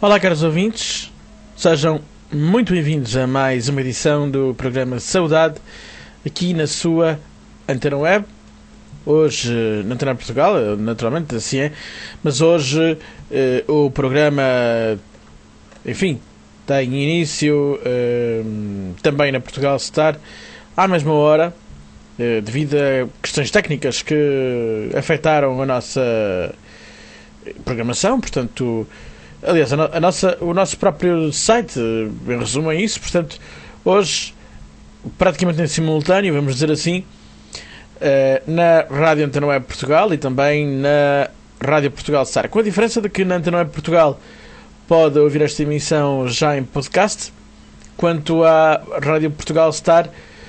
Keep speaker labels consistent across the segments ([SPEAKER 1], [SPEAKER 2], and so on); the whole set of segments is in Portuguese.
[SPEAKER 1] Olá, caros ouvintes, sejam muito bem-vindos a mais uma edição do programa Saudade, aqui na sua Antena Web. Hoje, na Antena Portugal, naturalmente, assim é, mas hoje o programa, enfim, tem início também na Portugal Star, à mesma hora, devido a questões técnicas que afetaram a nossa programação, portanto... Aliás, o nosso próprio site, em resumo, é isso. Portanto, hoje, praticamente em simultâneo, vamos dizer assim, na Rádio Antena Web Portugal e também na Rádio Portugal Star. Com a diferença de que na Antena Web Portugal pode ouvir esta emissão já em podcast, quanto à Rádio Portugal Star,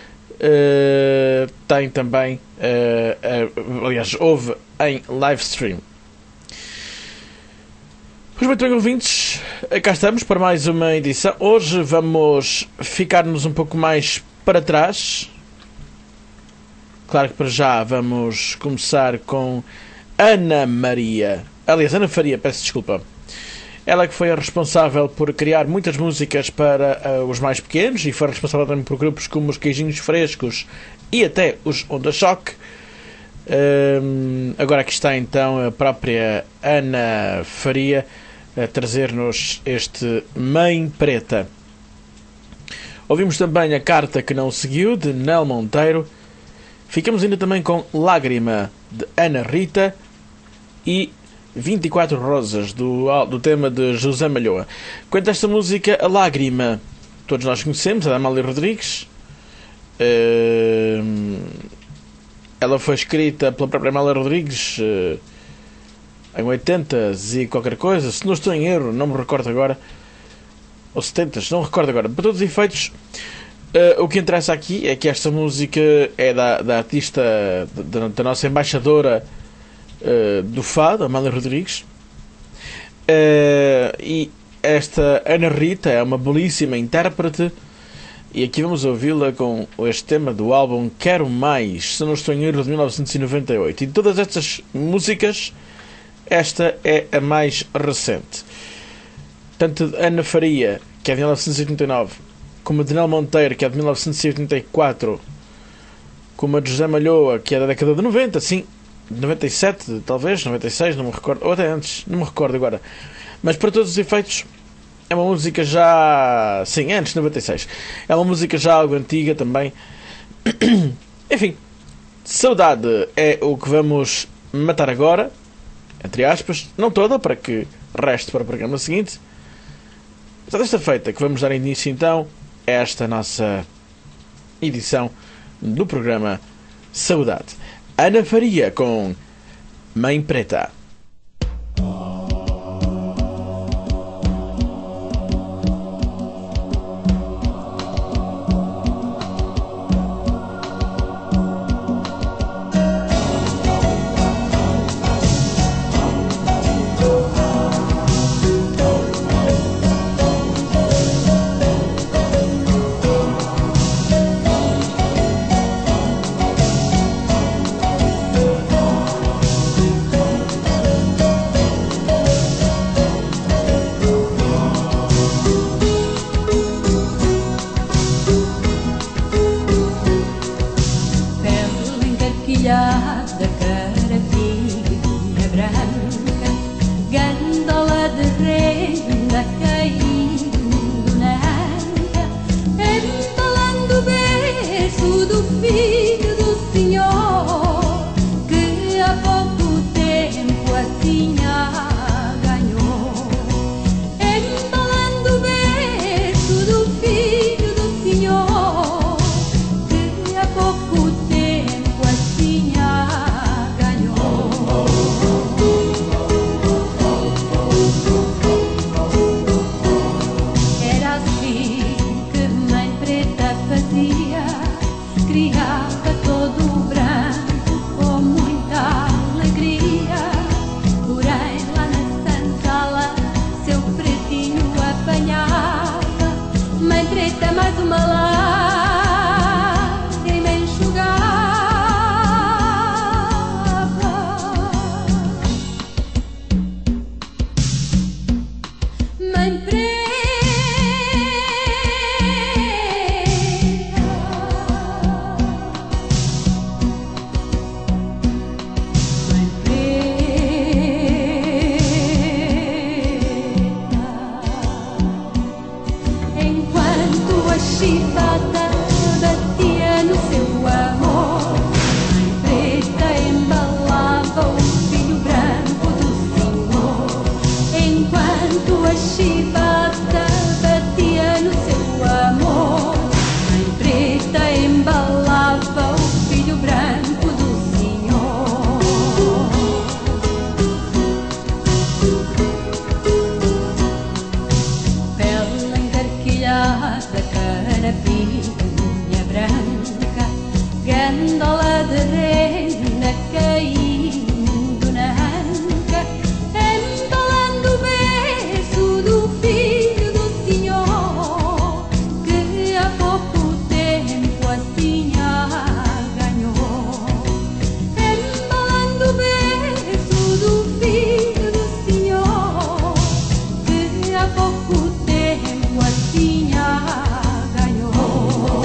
[SPEAKER 1] tem também, aliás, ouve em live stream. Pois muito bem, ouvintes, cá estamos para mais uma edição. Hoje vamos ficar-nos um pouco mais para trás. Claro que para já vamos começar com Ana Maria. Aliás, Ana Faria, peço desculpa. Ela que foi a responsável por criar muitas músicas para os mais pequenos e foi responsável também por grupos como os Queijinhos Frescos e até os Onda Choque. Agora aqui está então a própria Ana Faria a trazer-nos este Mãe Preta. Ouvimos também A Carta que Não Seguiu, de Nel Monteiro. Ficamos ainda também com Lágrima, de Ana Rita, e 24 Rosas, do tema de José Malhoa. Quanto a esta música, A Lágrima, todos nós conhecemos, a da Amália Rodrigues. Ela foi escrita pela própria Amália Rodrigues em 80 e qualquer coisa, se não estou em erro, não me recordo agora, ou 70, não me recordo agora. Para todos os efeitos, o que interessa aqui é que esta música é da artista, da nossa embaixadora do fado, Amália Rodrigues, e esta Ana Rita é uma belíssima intérprete. E aqui vamos ouvi-la com este tema do álbum Quero Mais, se não estou em erro, de 1998. E de todas estas músicas, esta é a mais recente. Tanto de Ana Faria, que é de 1989, como a de Nel Monteiro, que é de 1984, como a de José Malhoa, que é da década de 90, sim, de 97, talvez, 96, não me recordo, ou até antes, não me recordo agora. Mas para todos os efeitos, é uma música já... Sim, antes de 96. É uma música já algo antiga também. Enfim, Saudade é o que vamos matar agora, entre aspas, não toda, para que reste para o programa seguinte. Só desta feita que vamos dar início então a esta nossa edição do programa Saudade. Ana Faria com Mãe Preta.
[SPEAKER 2] chibata batia no seu amor. Mãe preta embalava o filho branco do Senhor. Enquanto a chibata batia no seu amor, Mãe preta embalava o filho branco do Senhor. Pele encarquilhada, carapinha branca, gândola de renda caindo na anca, embalando o berço do filho do Senhor, que há pouco tempo assim a ganhou. Embalando o berço do filho do Senhor, que há pouco tempo assim a ganhou.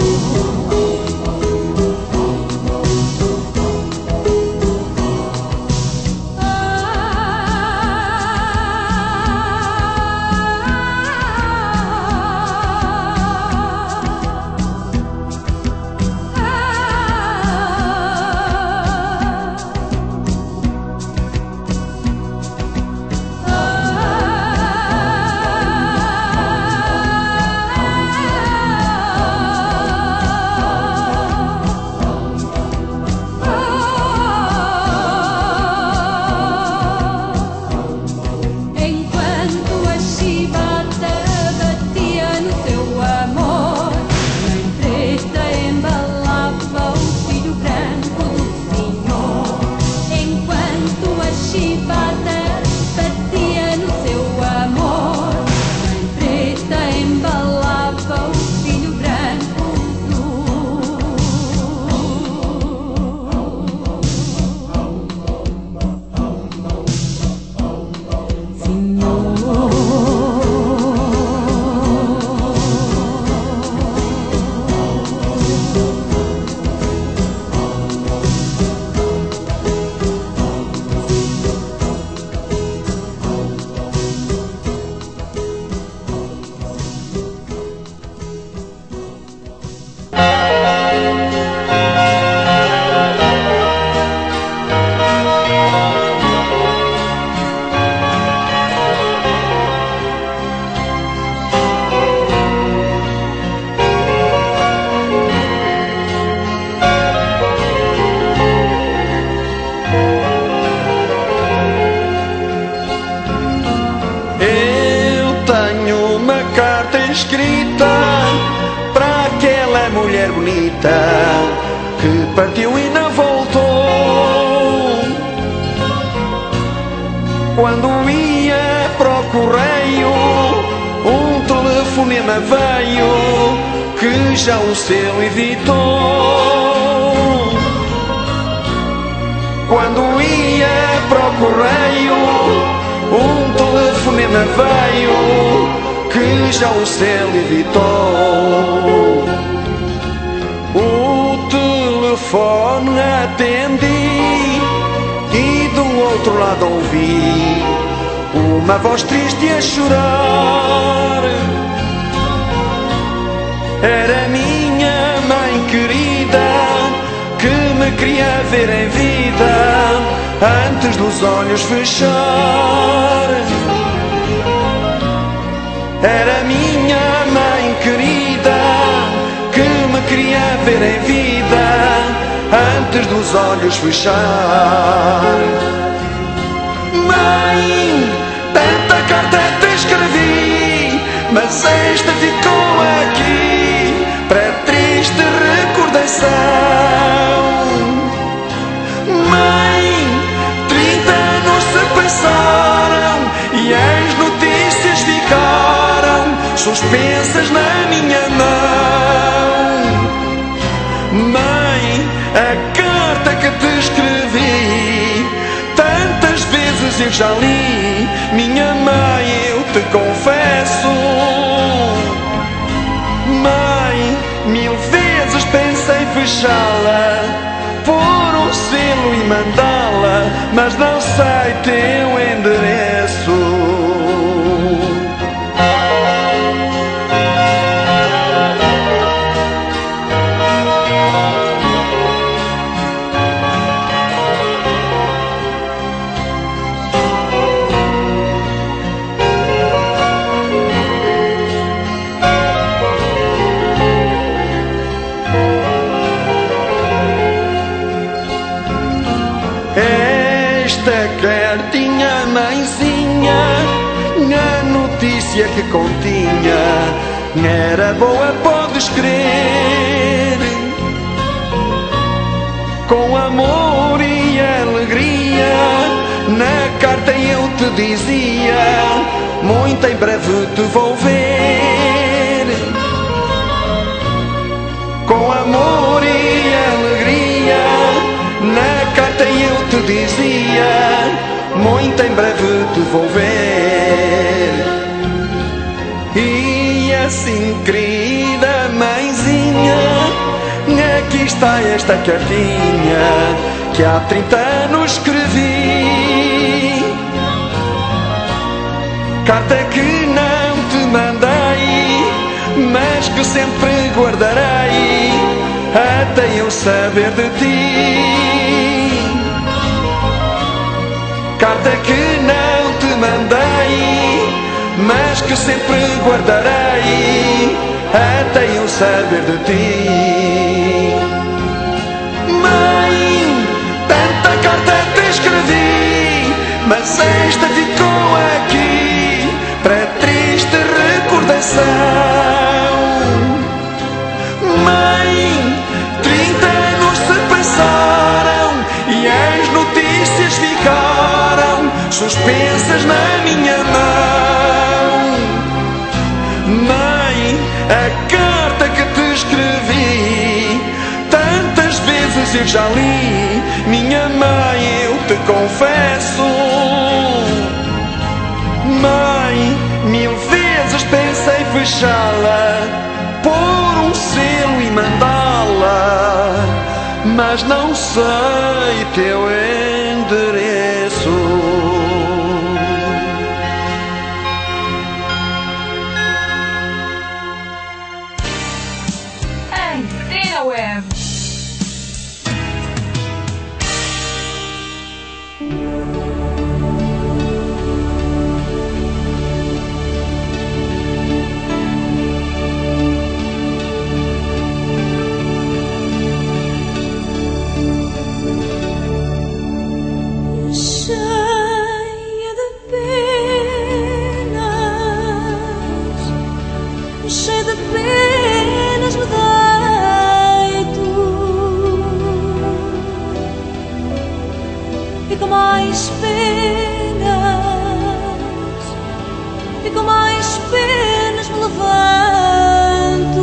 [SPEAKER 2] Enquanto a chibata batia no seu amor, Mãe preta embalava o filho branco do Senhor. Enquanto a chibata batia no seu amor, Mãe preta embalava o filho branco do
[SPEAKER 3] Eu tenho uma carta escrita para aquela mulher bonita que partiu e não voltou. Quando ia para o correio, um telefonema veio que já o seu evitou. Quando ia para o correio, um telefonema veio que já o céu evitou. O telefone atendi e do outro lado ouvi uma voz triste a chorar. Era minha mãe querida que me queria ver em vida antes dos olhos fechar. Era minha mãe querida que me queria ver em vida antes dos olhos fechar. Mãe, tanta carta te escrevi, mas esta ficou aqui para triste recordação. Mãe, 30 anos se passaram e as notícias ficaram suspensas na minha mão. Mãe, a carta que te escrevi tantas vezes eu já li. Minha mãe, eu te confesso, mãe, 1000 vezes pensei fechá-la, pôr um selo e mandá-la, mas não sei teu endereço. notícia que continha era boa, podes crer. Com amor e alegria, na carta eu te dizia: muito em breve te vou ver. Com amor e alegria, na carta eu te dizia: muito em breve te vou ver. E assim, querida mãezinha, aqui está esta cartinha que há 30 anos escrevi. Carta que não te mandei, mas que sempre guardarei até eu saber de ti. Carta que não te mandei, mas que sempre guardarei até eu saber de ti. Mãe, tanta carta te escrevi, mas esta ficou aqui para triste recordação. Mãe, 30 anos se passaram e as notícias ficaram suspensas na minha mão. Mãe, a carta que te escrevi tantas vezes eu já li, minha mãe, eu te confesso. Mãe, 1000 vezes pensei fechá-la, pôr um selo e mandá-la, mas não sei teu endereço.
[SPEAKER 2] Antena Web.
[SPEAKER 4] Cheia de penas me deito e com mais penas me levanto.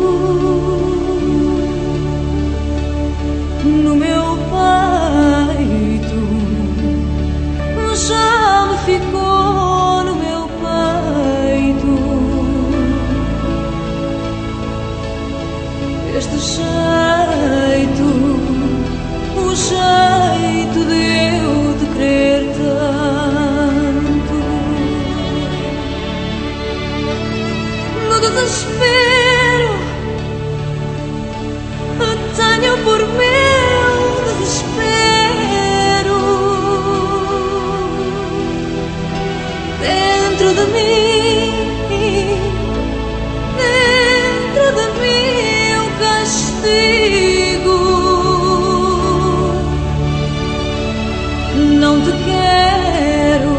[SPEAKER 4] No meu peito já me ficou, no meu peito este jeito, o jeito de eu te querer tanto. No desespero tenho por meu desespero dentro de mim o castigo. Não te quero,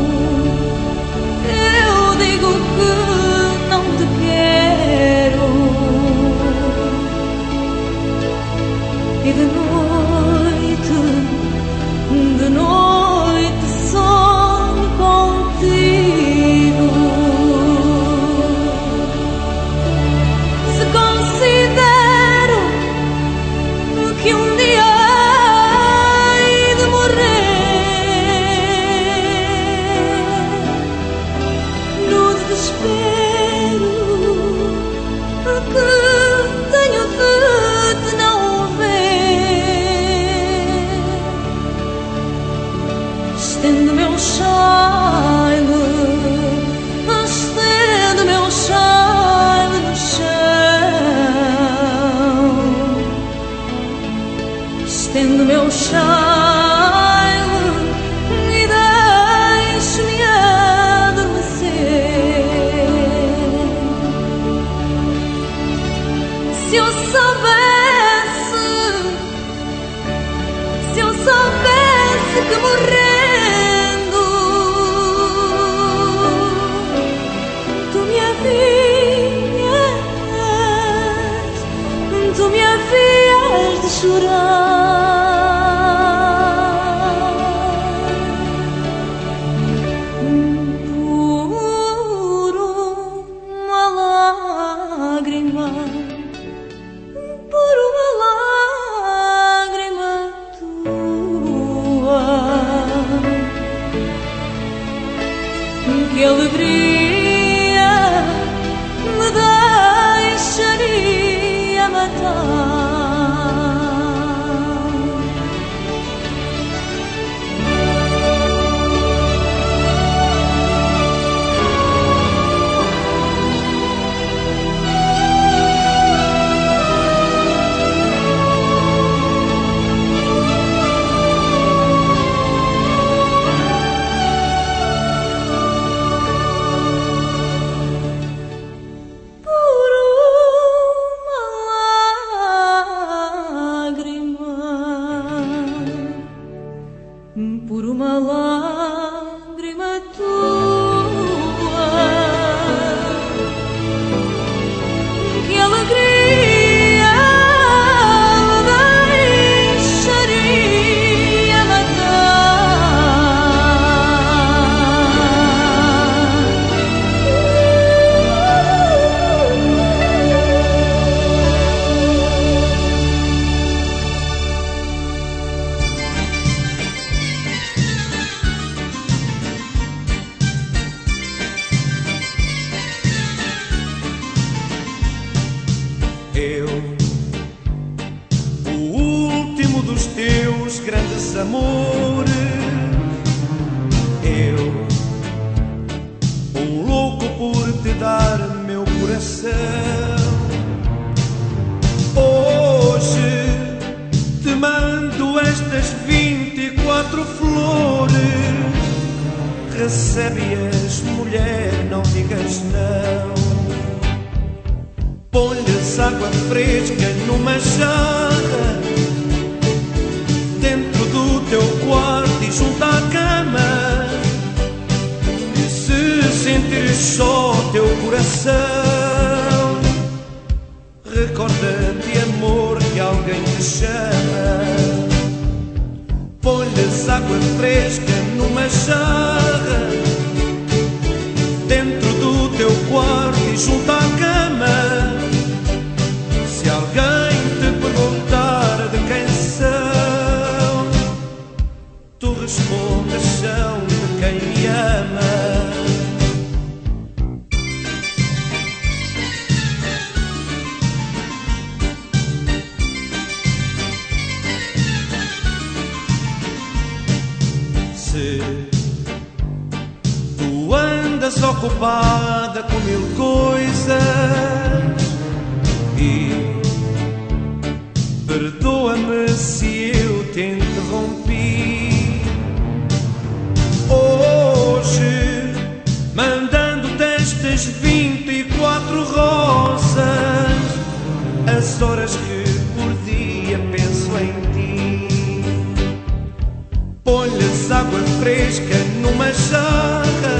[SPEAKER 4] eu digo que não te quero. E de noite sonho contigo. Se considero que um dia hei de morrer no desespero que tenho de te não ver, estendo meu chale no chão, estendo meu chale e deixe-me adormecer. Se eu soubesse que morrendo por uma lágrima tua. Que alegria me deixaria matar. Por uma lágrima tua, que alegria deixaria
[SPEAKER 3] Eu, o último dos teus grandes amores. Eu, um louco por te dar meu coração. Hoje te mando estas 24 flores. Recebe-as, mulher, não digas não. Põe-lhes água fresca numa jarra dentro do teu quarto e junto à cama. E se sentires só teu coração, recorda-te, amor, que alguém te chama. Põe-lhes água fresca numa jarra dentro do teu quarto e junto à cama. Se alguém te perguntar de quem são, tu respondes: são de quem me ama. Se tu andas ocupada com mil coisas, e perdoa-me se eu te interrompi hoje, mandando-te estas 24 rosas, as horas que por dia penso em ti. Põe-lhes água fresca numa jarra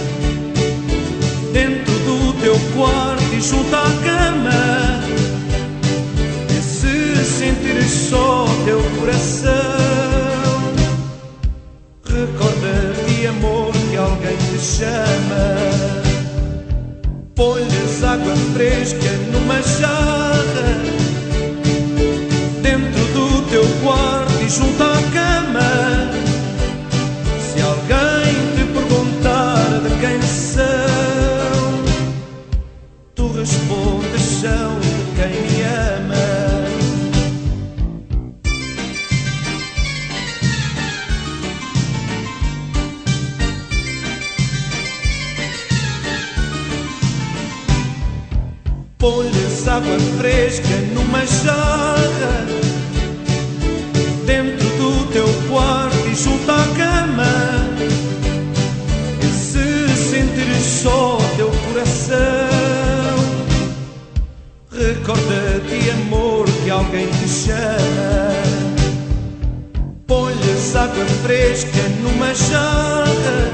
[SPEAKER 3] dentro do teu quarto e junto à cama. E se sentires só teu coração, recorda-te, amor, que alguém te chama. Põe-lhes água fresca numa jarra dentro do teu quarto e junto à cama. Se alguém te perguntar de quem são, tu respondes: são de quem me ama. Põe-lhes água fresca numa jarra dentro do teu quarto e junto à cama. E se sentires só teu coração, recorda-te, amor, que alguém te chama. Põe-lhes água fresca numa jarra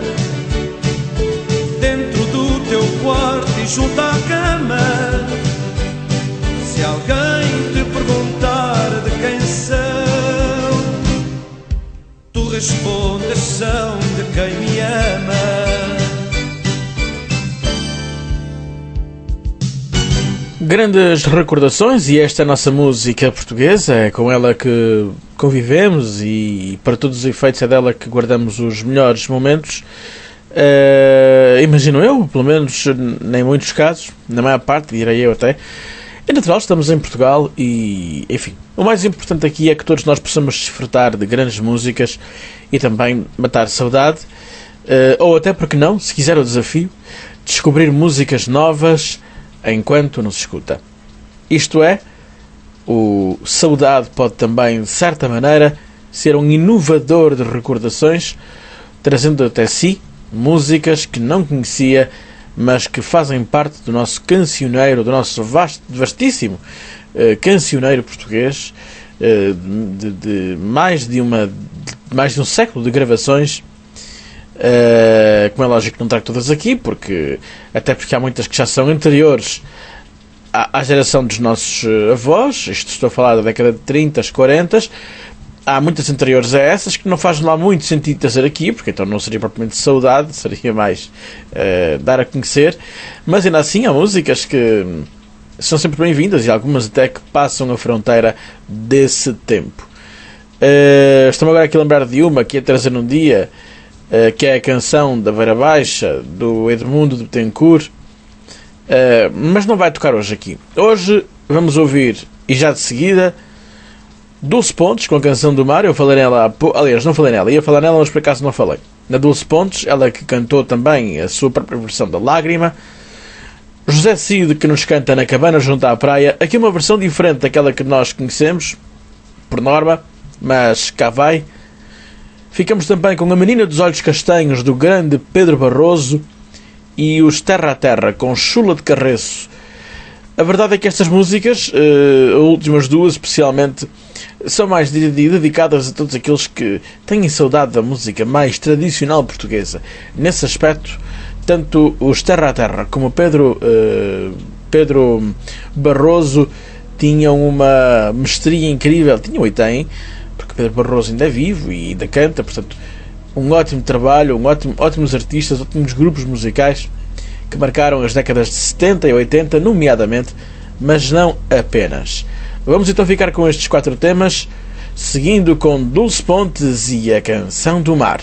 [SPEAKER 3] dentro do teu quarto e junto à cama. Se alguém te perguntar de quem respondes são de quem me ama.
[SPEAKER 1] Grandes recordações, e esta é a nossa música portuguesa, é com ela que convivemos e para todos os efeitos é dela que guardamos os melhores momentos. Imagino eu, pelo menos em muitos casos, na maior parte, direi eu até. É natural, estamos em Portugal e, enfim, o mais importante aqui é que todos nós possamos desfrutar de grandes músicas e também matar saudade, ou até, porque não, se quiser o desafio, descobrir músicas novas enquanto não se escuta. Isto é, o Saudade pode também, de certa maneira, ser um inovador de recordações, trazendo até si músicas que não conhecia, mas que fazem parte do nosso cancioneiro, do nosso vastíssimo cancioneiro português, de mais de um século de gravações. Como é lógico, não trago todas aqui, até porque há muitas que já são anteriores à geração dos nossos avós. Isto estou a falar da década de 30, 40. Há muitas anteriores a essas que não faz lá muito sentido trazer aqui, porque então não seria propriamente saudade, seria mais dar a conhecer. Mas ainda assim há músicas que são sempre bem-vindas e algumas até que passam a fronteira desse tempo. Estou-me agora aqui a lembrar de uma que ia trazer num dia, que é a canção da Beira Baixa, do Edmundo de Betancourt, mas não vai tocar hoje aqui. Hoje vamos ouvir, e já de seguida, Dulce Pontes, com a Canção do Mar. Eu falei nela, aliás, não falei nela, ia falar nela, mas por acaso não falei. Na Dulce Pontes, ela que cantou também a sua própria versão da Lágrima. José Cid, que nos canta Na Cabana junto à Praia. Aqui uma versão diferente daquela que nós conhecemos, por norma, mas cá vai. Ficamos também com A Menina dos Olhos Castanhos, do grande Pedro Barroso, e os Terra a Terra, com Chula de Carreço. A verdade é que estas músicas, as últimas duas especialmente, são mais dedicadas a todos aqueles que têm saudade da música mais tradicional portuguesa. Nesse aspecto, tanto os Terra a Terra como Pedro Barroso tinham uma mestria incrível. Tinham e têm, porque Pedro Barroso ainda é vivo e ainda canta, portanto, um ótimo trabalho, ótimos artistas, ótimos grupos musicais que marcaram as décadas de 70 e 80, nomeadamente, mas não apenas. Vamos então ficar com estes 4 temas, seguindo com Dulce Pontes e a Canção do Mar.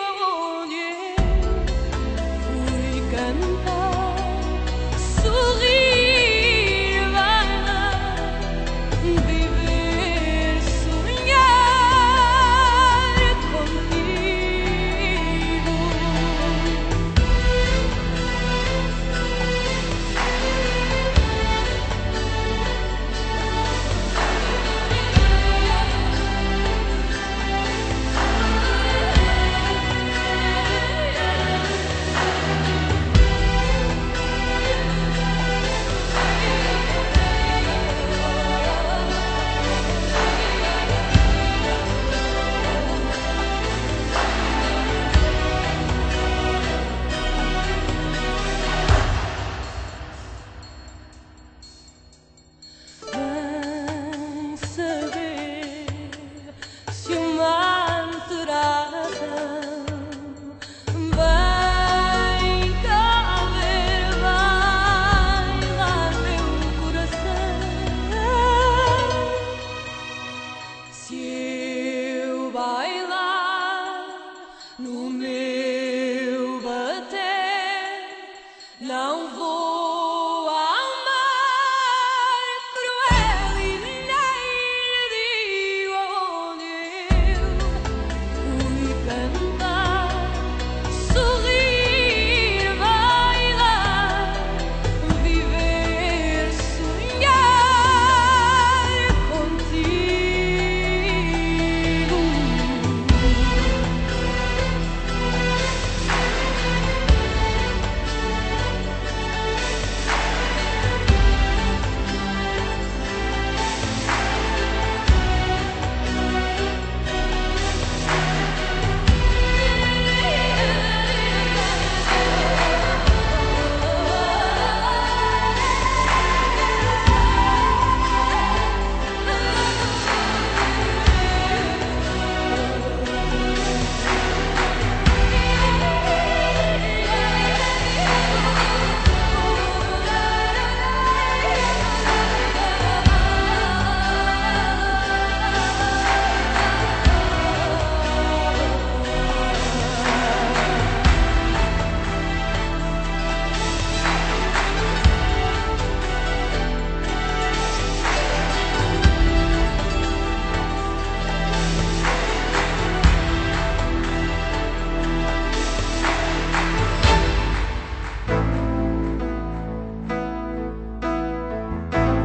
[SPEAKER 4] Sorrir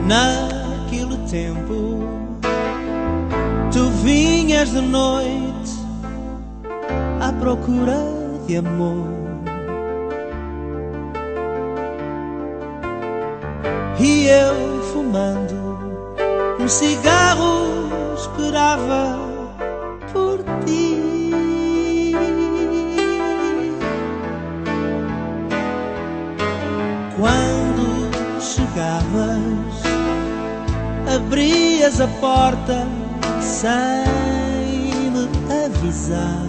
[SPEAKER 3] Naquele tempo tu vinhas de noite à procura de amor, e eu, fumando um cigarro, esperava por ti. Quando chegavas, abrias a porta sem me avisar.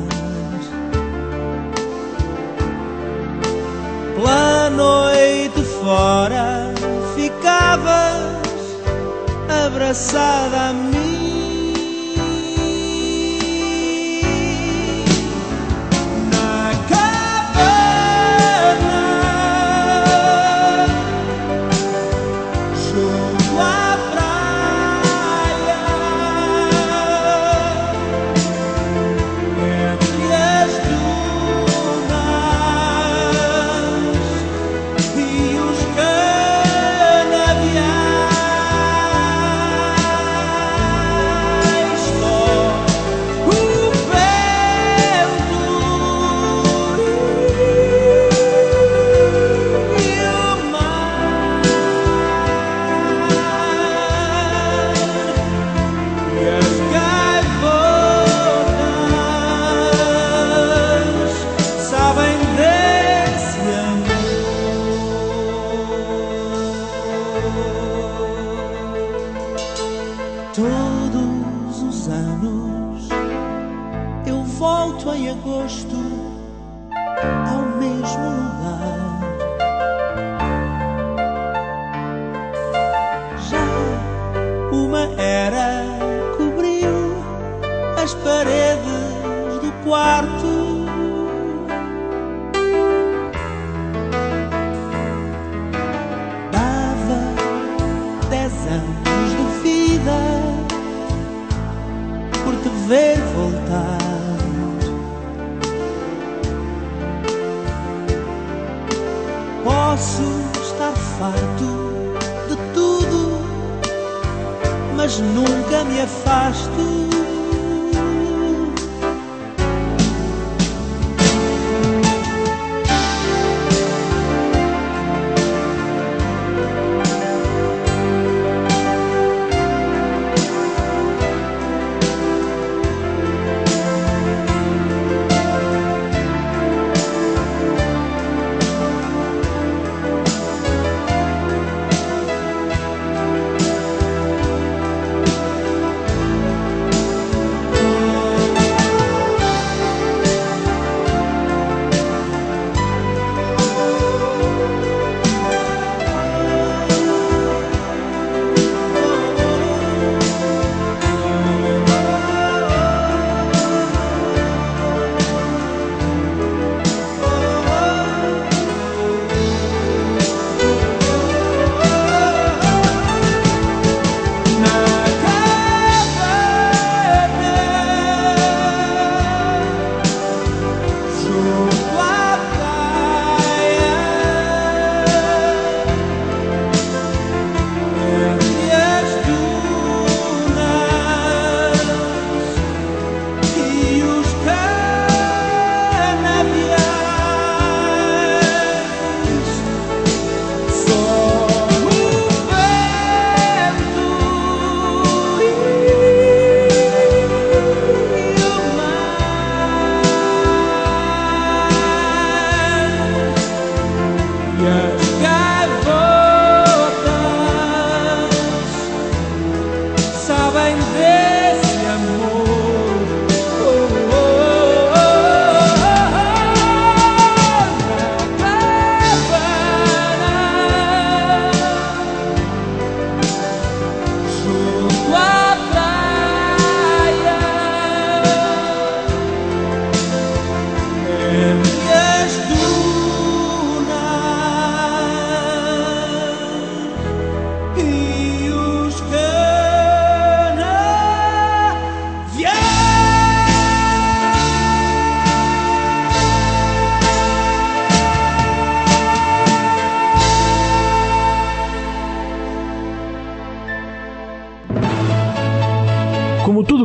[SPEAKER 3] Pela noite fora ficavas abraçada a mim. Na cabana, junto à praia, entre as dunas e os canaviais, só o vento e o mar e as gaivotas sabem desse amor. Todos os anos eu volto em agosto ao mesmo lugar. Já uma era cobriu as paredes do quarto. Dava 10 anos de vida por te ver voltar. Posso estar farto de tudo, mas nunca me afasto.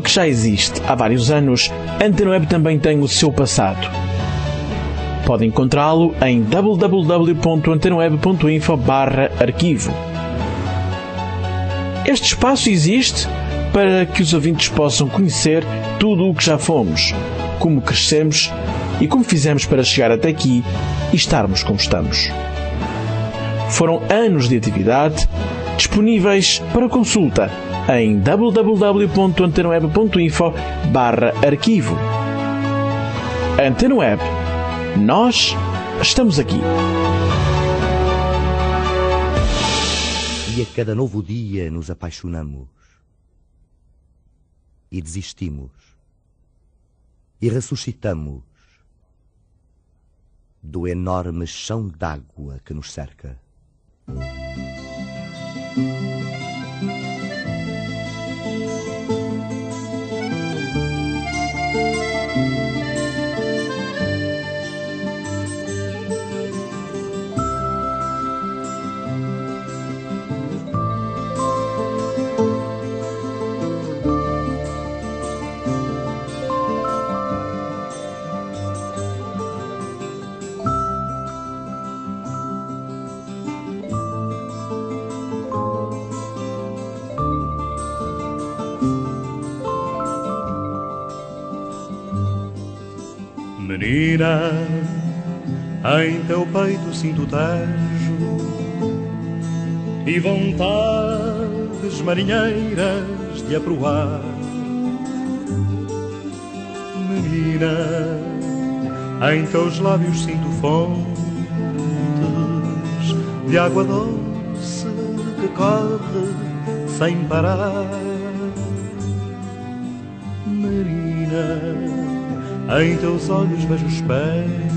[SPEAKER 1] que já existe há vários anos, a Antena Web também tem o seu passado. Pode encontrá-lo em www.antenaweb.info/arquivo. Este espaço existe para que os ouvintes possam conhecer tudo o que já fomos, como crescemos e como fizemos para chegar até aqui e estarmos como estamos. Foram anos de atividade disponíveis para consulta em www.antenaweb.info/arquivo. Antena Web. Nós estamos aqui.
[SPEAKER 5] E a cada novo dia nos apaixonamos. E desistimos. E ressuscitamos do enorme chão d'água que nos cerca.
[SPEAKER 3] Menina, em teu peito sinto tejo e vontades marinheiras de aproar. Menina, em teus lábios sinto fontes de água doce que corre sem parar. Menina, em teus olhos vejo espelhos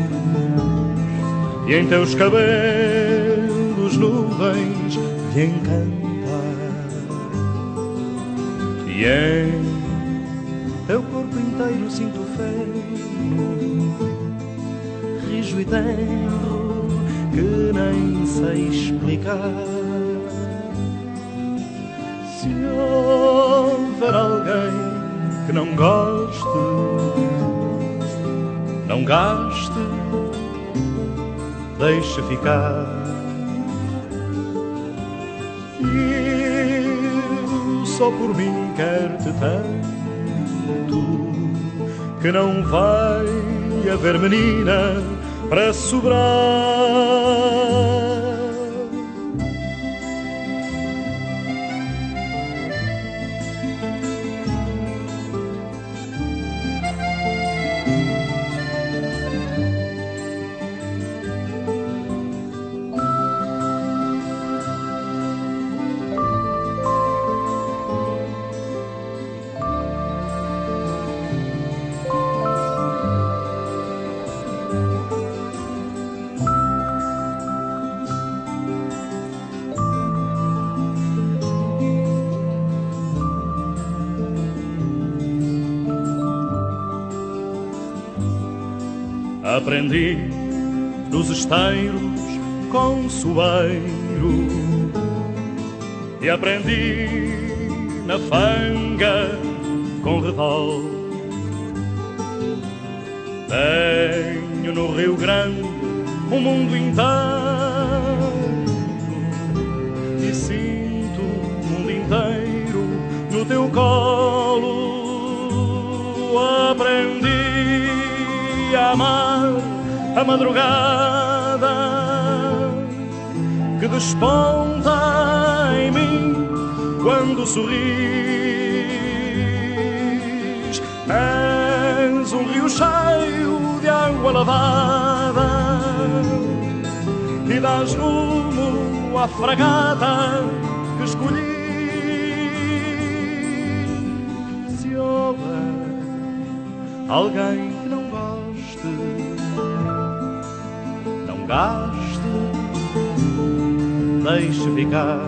[SPEAKER 3] e em teus cabelos nuvens de encantar. E em teu corpo inteiro sinto feno, rijo e tenro que nem sei explicar. Se houver alguém que não goste, não gaste, deixa ficar. Eu só por mim quero-te tanto que não vai haver menina para sobrar. Aprendi nos esteiros com sueiro e aprendi na fanga com redol. Tenho no Rio Grande o mundo inteiro e sinto o mundo inteiro no teu colo. Aprendi a amar a madrugada que desponta em mim quando sorris. És um rio cheio de água lavada e dás rumo à fragata que escolhi. Se houver alguém que não goste, não gaste, deixe ficar.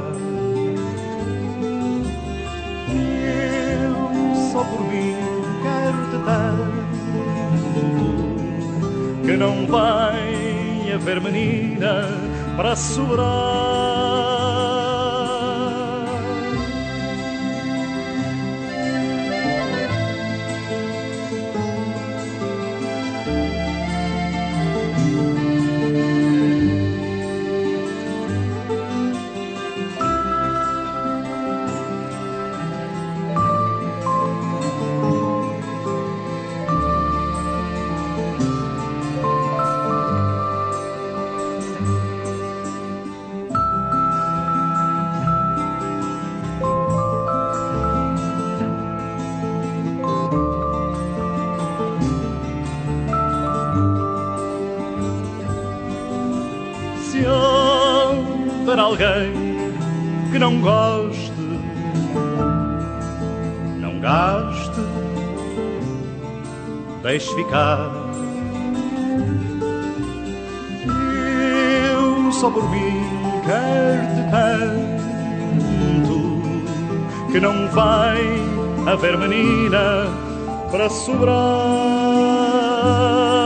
[SPEAKER 3] Eu só por mim quero-te tanto que não vai haver menina para sobrar. alguém que não goste, não gaste, deixe ficar. Eu só por mim quero-te tanto que não vai haver menina para sobrar.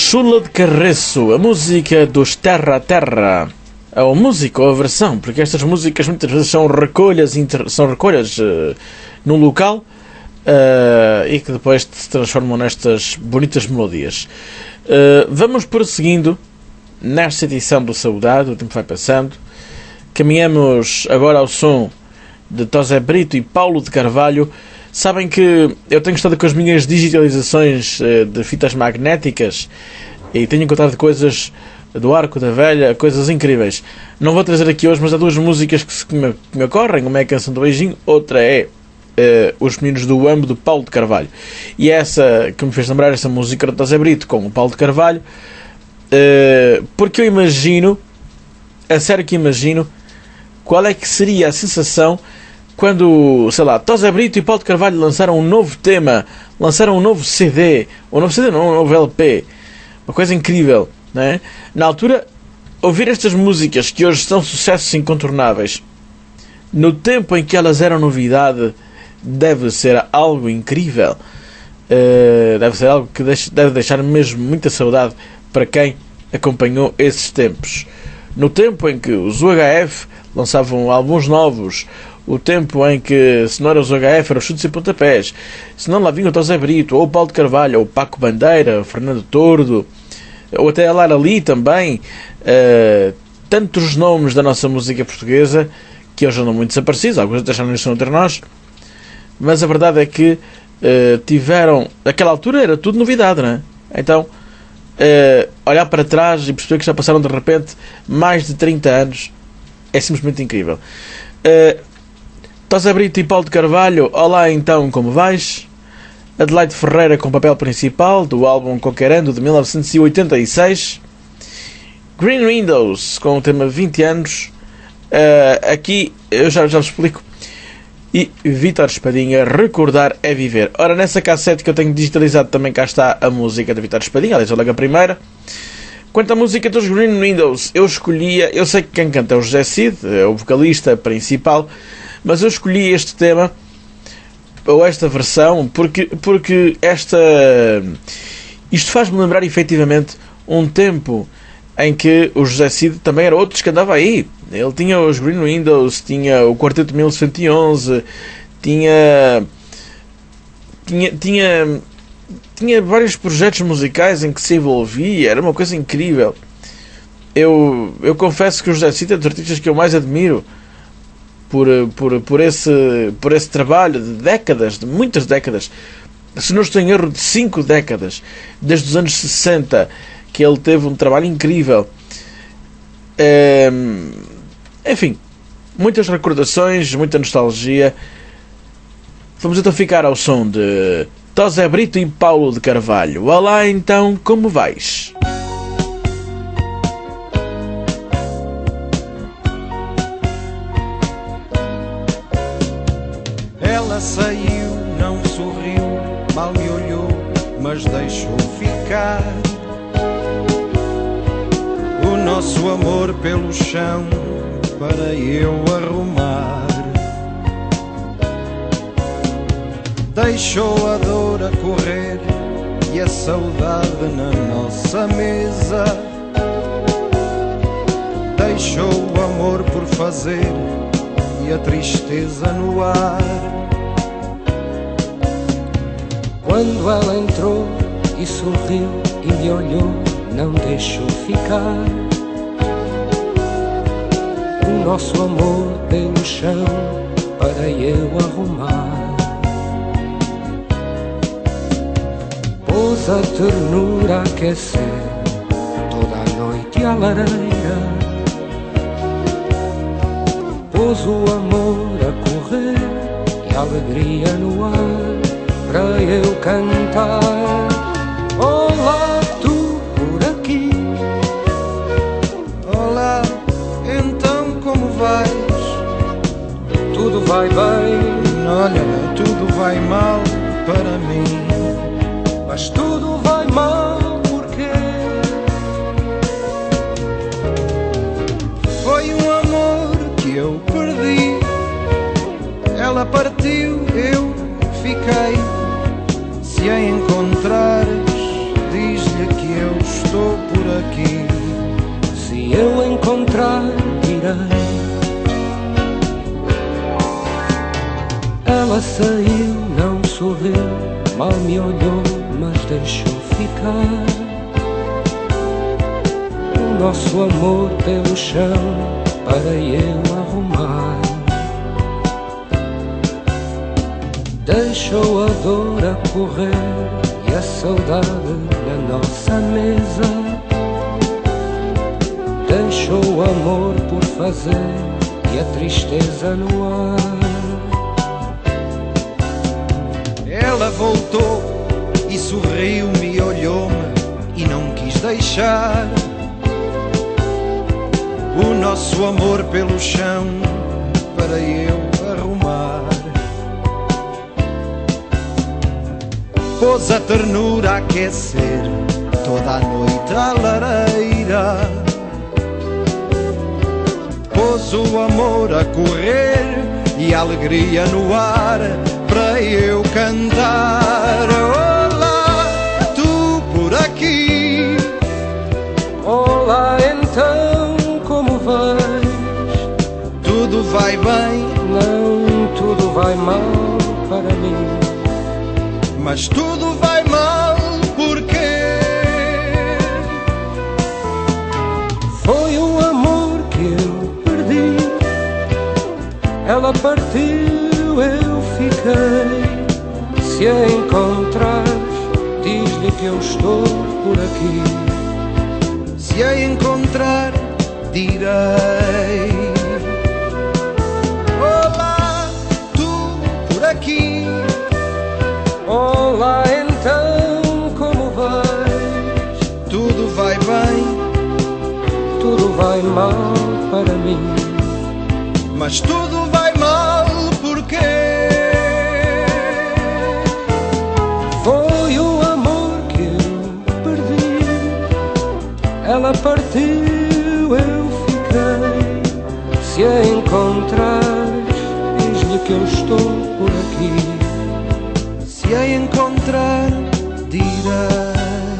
[SPEAKER 1] Chula de Carreço, a música dos Terra a Terra. Ou música, ou a versão, porque estas músicas muitas vezes são recolhas num local e que depois se transformam nestas bonitas melodias. Vamos prosseguindo nesta edição do Saudade, o tempo vai passando. Caminhamos agora ao som de Tosé Brito e Paulo de Carvalho. Sabem que eu tenho estado com as minhas digitalizações de fitas magnéticas e tenho encontrado coisas do Arco da Velha, coisas incríveis. Não vou trazer aqui hoje, mas há duas músicas que me ocorrem. Uma é a Canção do Beijinho, outra é Os Meninos do Ambo, do Paulo de Carvalho. E essa que me fez lembrar essa música do Tosé Brito com o Paulo de Carvalho, porque eu imagino, a sério que imagino, qual é que seria a sensação quando, sei lá, Tosé Brito e Paulo de Carvalho lançaram um novo tema, lançaram um novo CD, um novo LP, uma coisa incrível, não é? Na altura, ouvir estas músicas que hoje são sucessos incontornáveis, no tempo em que elas eram novidade, deve ser algo incrível. Deve ser algo que deve deixar mesmo muita saudade para quem acompanhou esses tempos. No tempo em que os UHF lançavam álbuns novos, o tempo em que, se não era os UHF, eram os Chutes e Pontapés, se não lá vinha o Tosé Brito, ou o Paulo de Carvalho, ou o Paco Bandeira, o Fernando Tordo, ou até a Lara Lee também, tantos nomes da nossa música portuguesa que hoje andam muito desaparecidos, alguns deixaram isso entre nós, mas a verdade é que tiveram, naquela altura era tudo novidade, não é? Então, olhar para trás e perceber que já passaram de repente mais de 30 anos é simplesmente incrível. Tosé Brito e Paulo de Carvalho, olá então, como vais? Adelaide Ferreira com papel principal do álbum Conquerando de 1986. Green Windows com o tema 20 anos. Aqui eu já vos explico. E Vítor Espadinha, Recordar é Viver. Ora, nessa cassete que eu tenho digitalizado também cá está a música de Vítor Espadinha, aliás, logo a primeira. Quanto à música dos Green Windows, eu sei que quem canta é o José Cid, é o vocalista principal, mas eu escolhi este tema, ou esta versão, porque isto faz-me lembrar efetivamente um tempo em que o José Cid também era outro que andava aí. Ele tinha os Green Windows, tinha o Quarteto 1111, tinha vários projetos musicais em que se envolvia, era uma coisa incrível. Eu confesso que o José Cid é dos artistas que eu mais admiro por esse trabalho de décadas, de muitas décadas, se não estou em erro, de 5 décadas, desde os anos 60, que ele teve um trabalho incrível. Enfim, muitas recordações, muita nostalgia. Vamos então ficar ao som de Tosé Brito e Paulo de Carvalho. Olá então, como vais?
[SPEAKER 3] Ela saiu, não sorriu, mal me olhou, mas deixou ficar o nosso amor pelo chão para eu arrumar. Deixou a dor a correr e a saudade na nossa mesa. Deixou o amor por fazer e a tristeza no ar.
[SPEAKER 6] Quando ela entrou e sorriu e me olhou, não deixou ficar o nosso amor pelo chão para eu arrumar. Pôs a ternura a aquecer toda a noite à lareira. Pôs o amor a correr e a alegria no ar para eu cantar. Olá, tu por aqui.
[SPEAKER 3] Olá, então como vais?
[SPEAKER 6] Tudo vai bem.
[SPEAKER 3] Olha, tudo vai mal para mim.
[SPEAKER 6] Mas tudo vai mal porque
[SPEAKER 3] foi um amor que eu perdi. Ela partiu, eu fiquei. Se a encontrares, diz-lhe que eu estou aqui.
[SPEAKER 6] Se eu encontrar, irei. Ela saiu, não sorriu, mal me olhou, mas deixou ficar o nosso amor pelo chão para eu arrumar. Deixou a dor a correr e a saudade na nossa mesa. Deixou o amor por fazer e a tristeza no ar.
[SPEAKER 3] Ela voltou e sorriu-me e olhou-me e não quis deixar o nosso amor pelo chão para eu arrumar. Pôs a ternura a aquecer toda a noite à lareira. Pôs o amor a correr e a alegria no ar para eu cantar. Olá, tu por aqui.
[SPEAKER 6] Olá, então, como vais?
[SPEAKER 3] Tudo vai bem?
[SPEAKER 6] Não, tudo vai mal para mim.
[SPEAKER 3] Mas tudo vai mal porque
[SPEAKER 6] foi o amor que eu perdi. Ela partiu, eu fiquei. Se a encontrares, diz-lhe que eu estou por aqui.
[SPEAKER 3] se a encontrar direi: olá, tu por aqui.
[SPEAKER 6] Olá, então, como vais?
[SPEAKER 3] Tudo vai bem,
[SPEAKER 6] Tudo vai mal para mim.
[SPEAKER 3] mas tudo vai mal porque
[SPEAKER 6] foi o amor que eu perdi. Ela partiu, eu fiquei. Se a encontrares, diz-lhe que eu estou por aqui.
[SPEAKER 3] se a encontrar direi.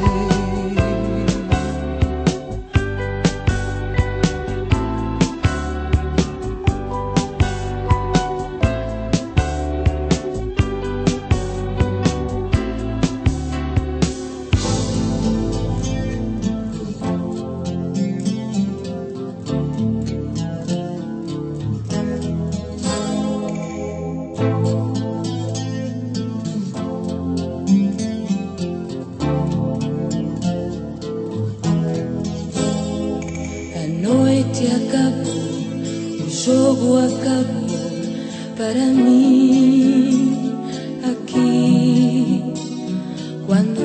[SPEAKER 4] Acabou, o jogo acabou para mim aqui. Quando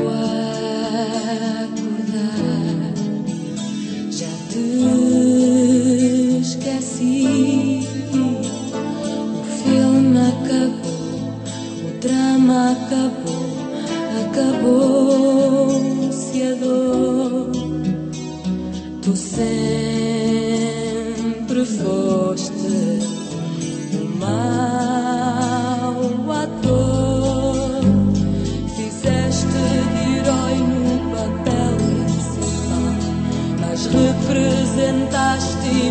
[SPEAKER 4] acordar, já te esqueci. O filme acabou, o drama acabou, acabou-se a dor. Tu sempre foste um mau ator. Fizeste de herói no papel principal, mas representaste e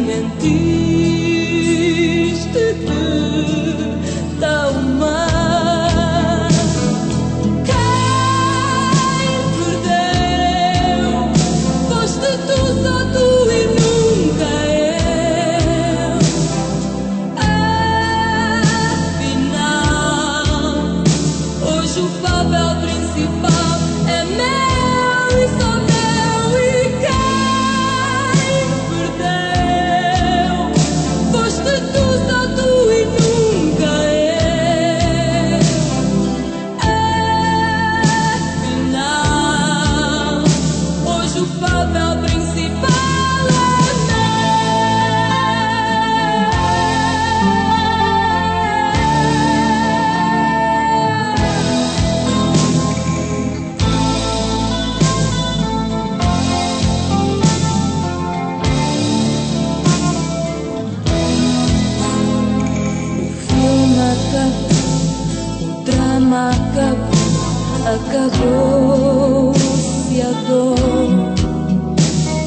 [SPEAKER 4] mentiste-te tão mal. Acabou-se a dor.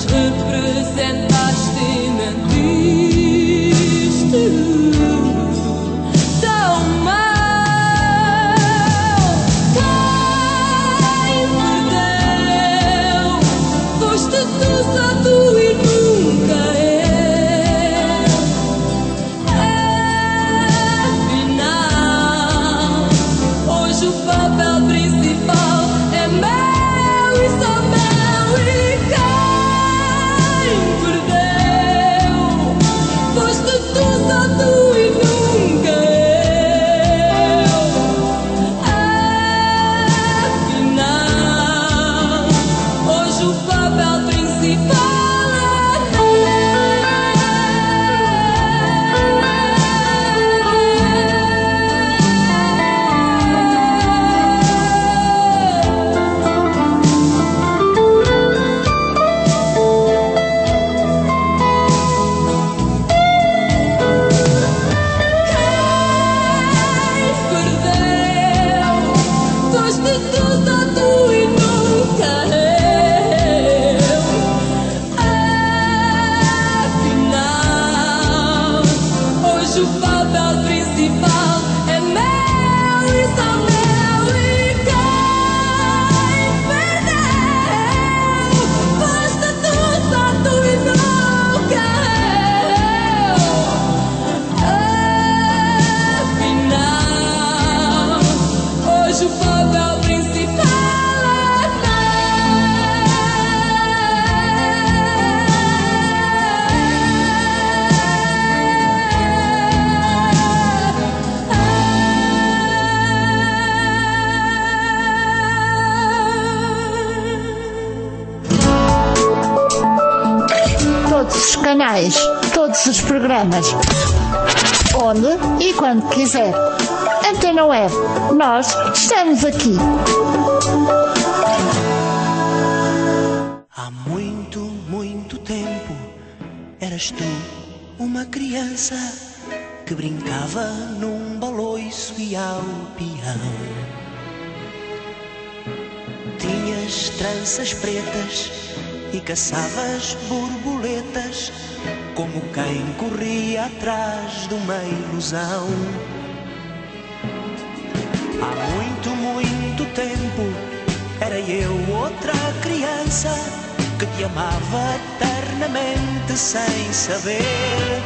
[SPEAKER 7] canais, todos os programas, onde e quando quiser. Antena Web, nós estamos aqui.
[SPEAKER 3] Há muito, muito tempo eras tu uma criança que brincava num baloiço e ao peão. Tinhas tranças pretas e caçavas borboletas como quem corria atrás de uma ilusão. Há muito, muito tempo era eu outra criança que te amava eternamente sem saber.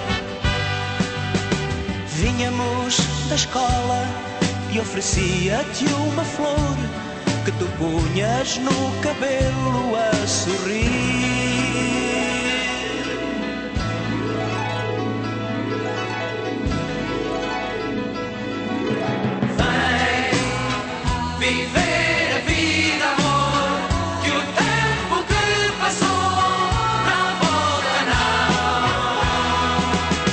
[SPEAKER 3] Vinhamos da escola e oferecia-te uma flor que tu punhas no cabelo a sorrir. Vem viver a vida, amor, que o tempo que passou não volta não.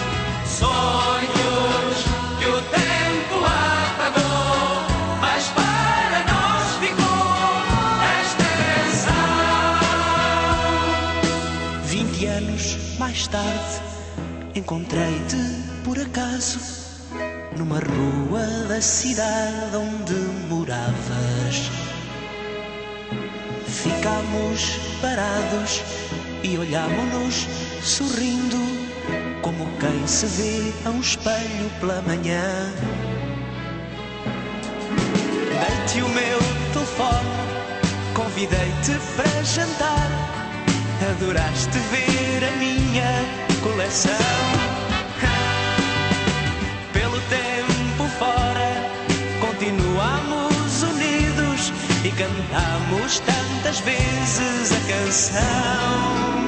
[SPEAKER 3] Sonhos que o tempo apagou, mas para nós ficou esta canção. 20 anos mais tarde encontrei-te por acaso numa rua da cidade onde moravas. Ficámos parados e olhámo-nos sorrindo, como quem se vê a um espelho pela manhã. Dei-te o meu telefone, convidei-te para jantar. Adoraste ver a minha coleção. Tempo fora, continuamos unidos e cantamos tantas vezes a canção.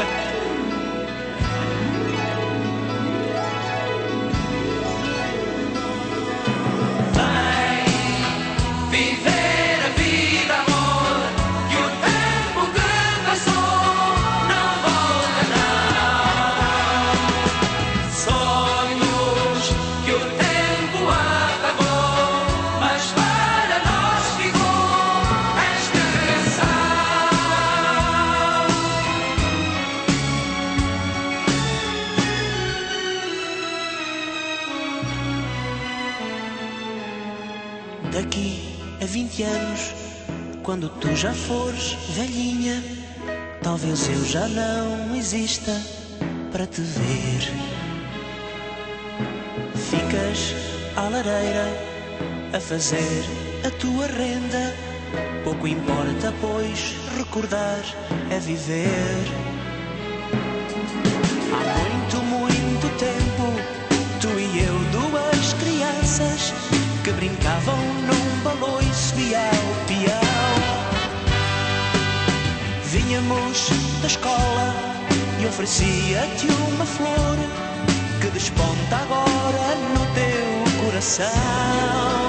[SPEAKER 3] Vem viver a vida, amor, que o tempo que passou não volta não. Sonhos que o tempo apagou, mas para nós ficou esta canção. Daqui a 20 anos, quando tu já fores velhinha,
[SPEAKER 8] talvez eu já não exista para te ver. Ficas à lareira a fazer a tua renda. Pouco importa, pois recordar é viver. Há muito, muito tempo, tu e eu, duas crianças que brincavam num baloiço e ao piau. Vinhamos da escola e oferecia-te uma flor que desponta agora no teu coração.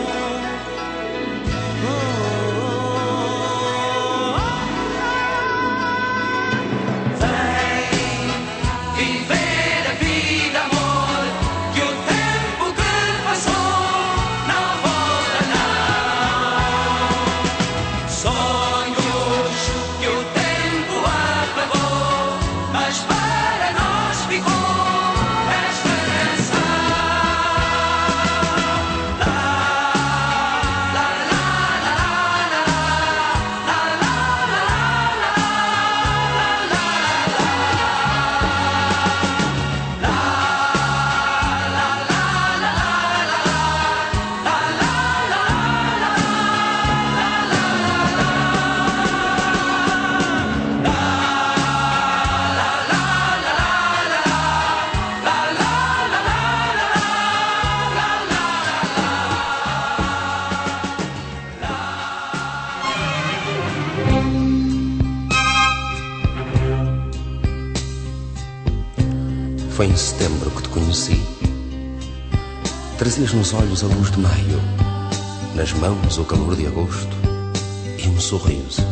[SPEAKER 6] Foi em setembro que te conheci. Trazias nos olhos a luz de maio, nas mãos o calor de agosto e um sorriso.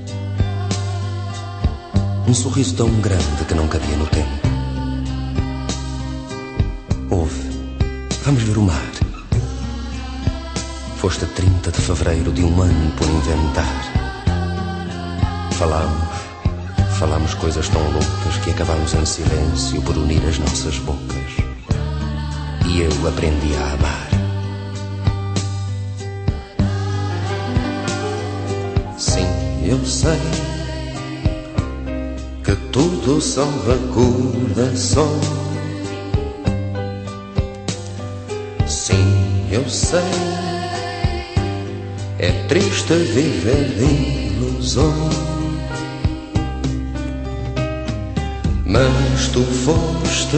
[SPEAKER 6] Um sorriso tão grande que não cabia no tempo. Ouve, vamos ver o mar. Foste a 30 de fevereiro de um ano por inventar. Falámos coisas tão loucas que acabámos em silêncio por unir as nossas bocas. E eu aprendi a amar. Sim, eu sei que tudo são recordações. Sim, eu sei, é triste viver de ilusões. Mas tu foste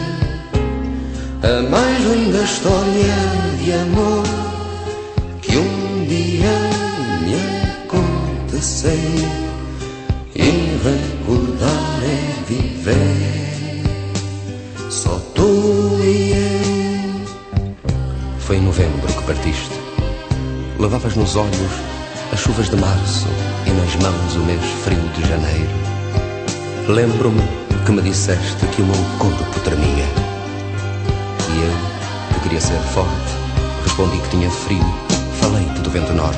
[SPEAKER 6] a mais linda história de amor que um dia me aconteceu. E recordar é viver, só tu e eu. Foi em novembro que partiste. Levavas nos olhos as chuvas de março e nas mãos o mês frio de janeiro. Lembro-me que me disseste que o meu corpo tremia. E eu, que queria ser forte, respondi que tinha frio. Falei-te do vento norte.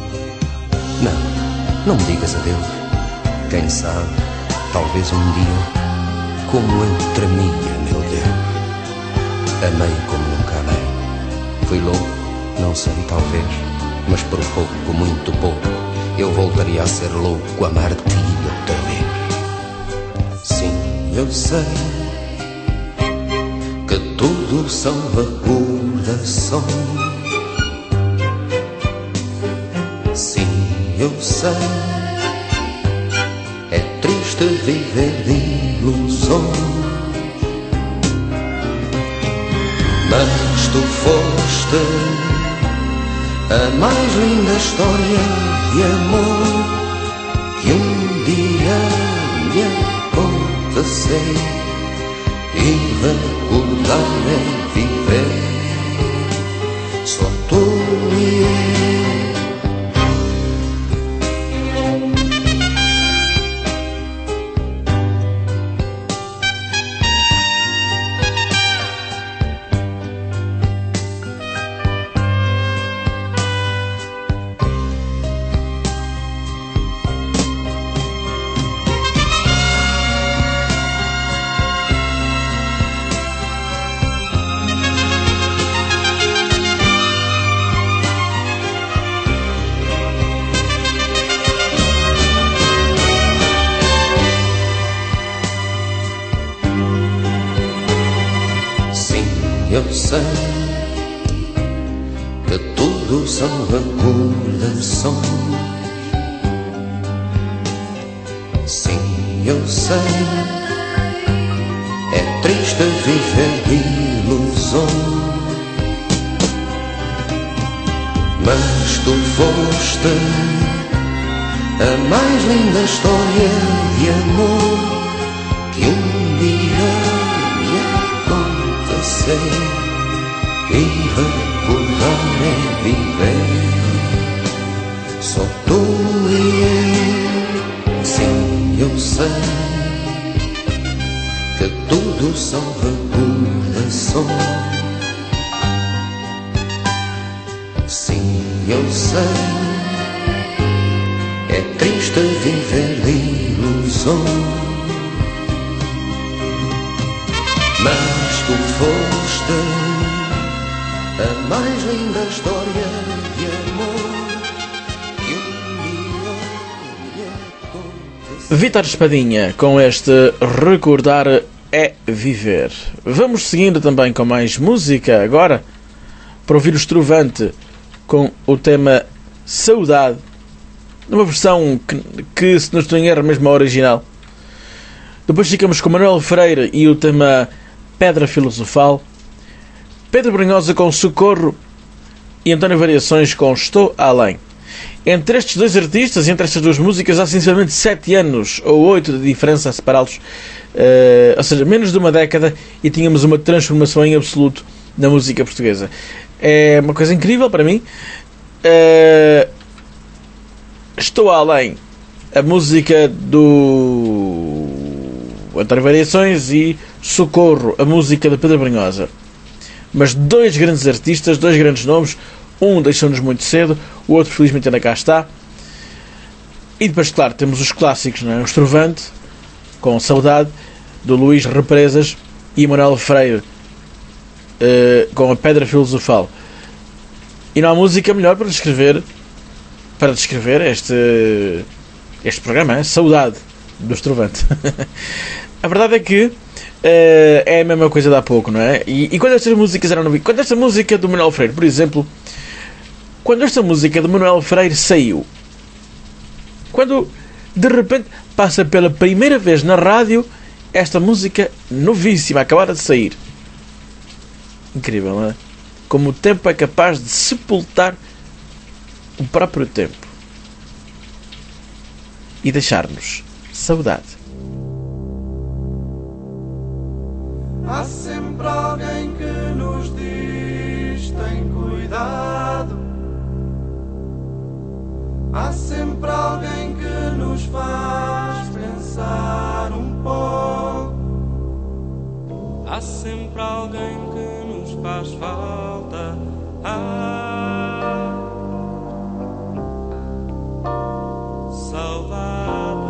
[SPEAKER 6] Não me digas adeus. Quem sabe, talvez um dia, como eu tremia, meu Deus. Amei como nunca amei. Fui louco, não sei, talvez, mas por pouco, muito pouco, eu voltaria a ser louco, amar-te outra vez. Sim, eu sei que tudo são recordações. Sim, eu sei, é triste viver de ilusões. Mas tu foste a mais linda história de amor que um dia me aconteceu. E recordar é viver, só tu e eu. eu sei que tudo são recordações. Sim, eu sei, é triste viver de ilusões. Mas tu foste a mais linda história de amor que um dia me aconteceu. E recordar é viver, só tu e eu. Sim, eu sei que tudo são recordações. Sim, eu sei, é triste viver de ilusões. Mas tu foste a mais linda história de amor que um dia me aconteceu.
[SPEAKER 1] Vítor Espadinha, com este Recordar é Viver. Vamos seguindo também com mais música agora, para ouvir o Estrovante com o tema Saudade, numa versão que se não estou em erro, mesmo a original. Depois ficamos com Manuel Freire e o tema Pedra Filosofal, Pedro Brunhosa com Socorro e António Variações com Estou Além. Entre estes dois artistas, entre estas duas músicas, há sinceramente 7 anos ou 8 de diferença a separá-los, ou seja, menos de uma década, e tínhamos uma transformação em absoluto na música portuguesa. É uma coisa incrível para mim. Estou Além, a música do António Variações, e Socorro, a música de Pedro Brunhosa. Mas dois grandes artistas, dois grandes nomes. Um deixou-nos muito cedo, o outro felizmente ainda cá está. E depois, claro, temos os clássicos, não é? O Estrovante com Saudade, do Luís Represas, e Manuel Freire com a Pedra Filosofal. E não há música melhor para descrever este programa, Saudade, do Estrovante. A verdade é que é a mesma coisa de há pouco, não é? E quando estas músicas eram novidades, quando esta música do Manuel Freire, por exemplo, quando esta música do Manuel Freire saiu, quando de repente passa pela primeira vez na rádio esta música novíssima, acabada de sair. Incrível, não é? Como o tempo é capaz de sepultar o próprio tempo e deixar-nos saudade.
[SPEAKER 3] Há sempre alguém que nos diz: tem cuidado. Há sempre alguém que nos faz pensar um pouco. Há sempre alguém que nos faz falta. Saudade.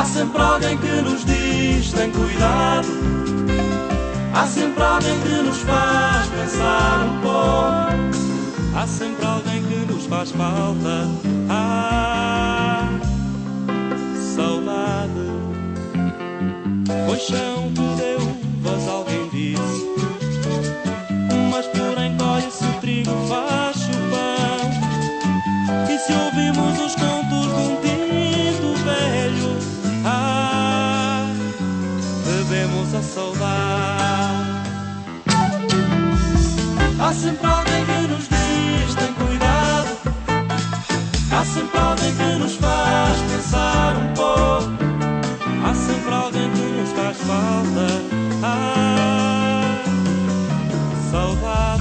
[SPEAKER 3] sempre alguém que nos diz, tem cuidado. Há sempre alguém que nos faz pensar um pouco. Há sempre alguém que nos faz falta. Saudade. Pois chão de uvas, alguém disse, mas porém colhe-se o trigo, faz-se o pão. E se ouvimos os contos de um tinto velho, bebemos a saudade. Há sempre alguém que nos diz, tem cuidado. Há sempre alguém que nos faz pensar um pouco. Há sempre alguém que nos faz falta. Saudade.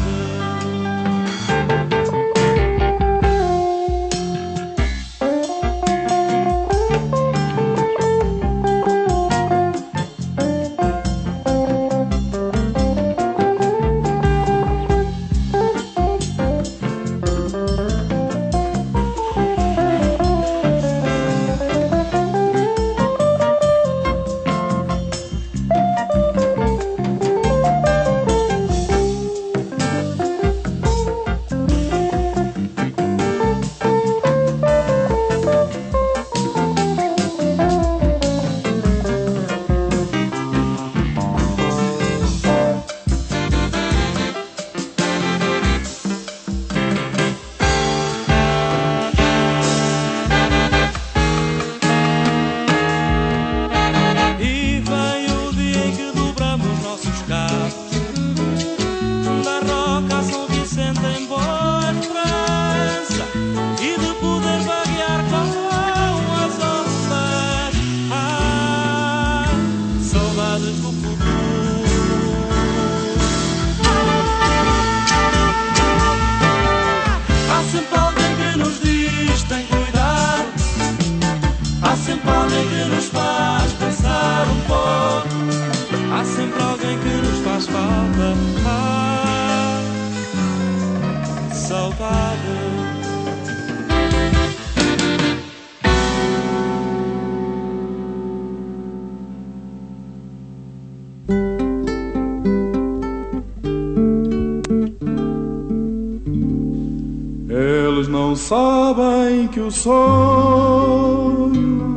[SPEAKER 3] Eles não sabem que o sonho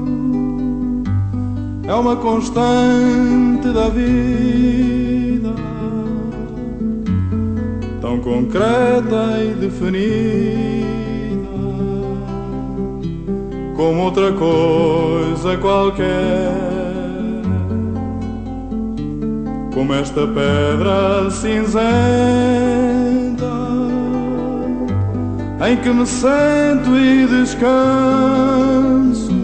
[SPEAKER 3] é uma constante da vida, tão concreta e definida como outra coisa qualquer, como esta pedra cinzenta em que me sento e descanso,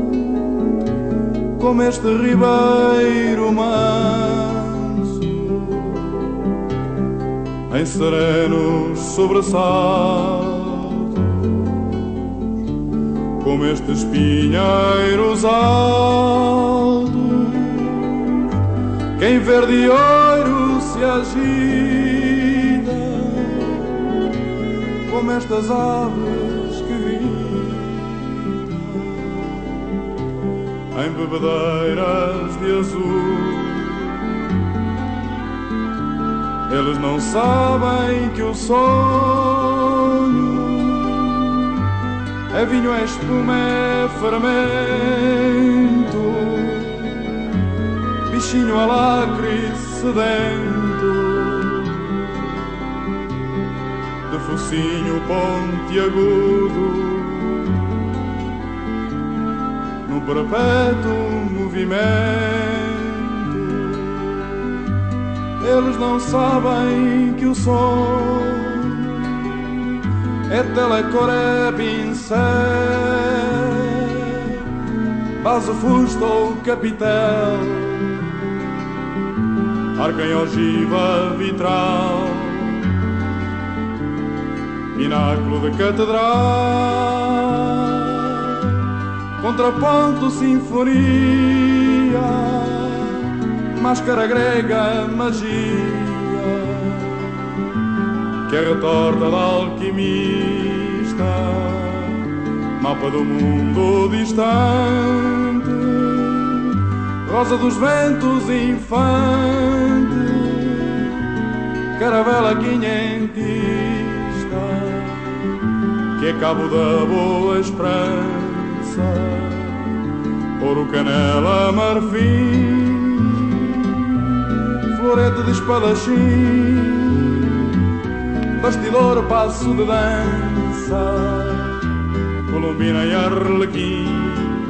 [SPEAKER 3] como este ribeiro manso em serenos sobressaltos, como estes pinheiros altos que em verde e ouro se agita, como estas aves que gritam em bebedeiras de azul. Eles não sabem que o sonho é vinho, é espuma, é fermento, bichinho alacre sedento, de focinho pontiagudo, no perpétuo movimento. Eles não sabem que o sonho é telecor, é pincel, base, fusto ou capitel, arco em ogiva vitral, pináculo de catedral, contraponto, sinfonia, máscara grega, magia, que é retorta da alquimista, mapa do mundo distante, rosa dos ventos infante, caravela quinhentista, que é cabo da boa esperança, ouro, canela, marfim, florete de espadachim, bastidor, passo de dança, colombina e arlequim,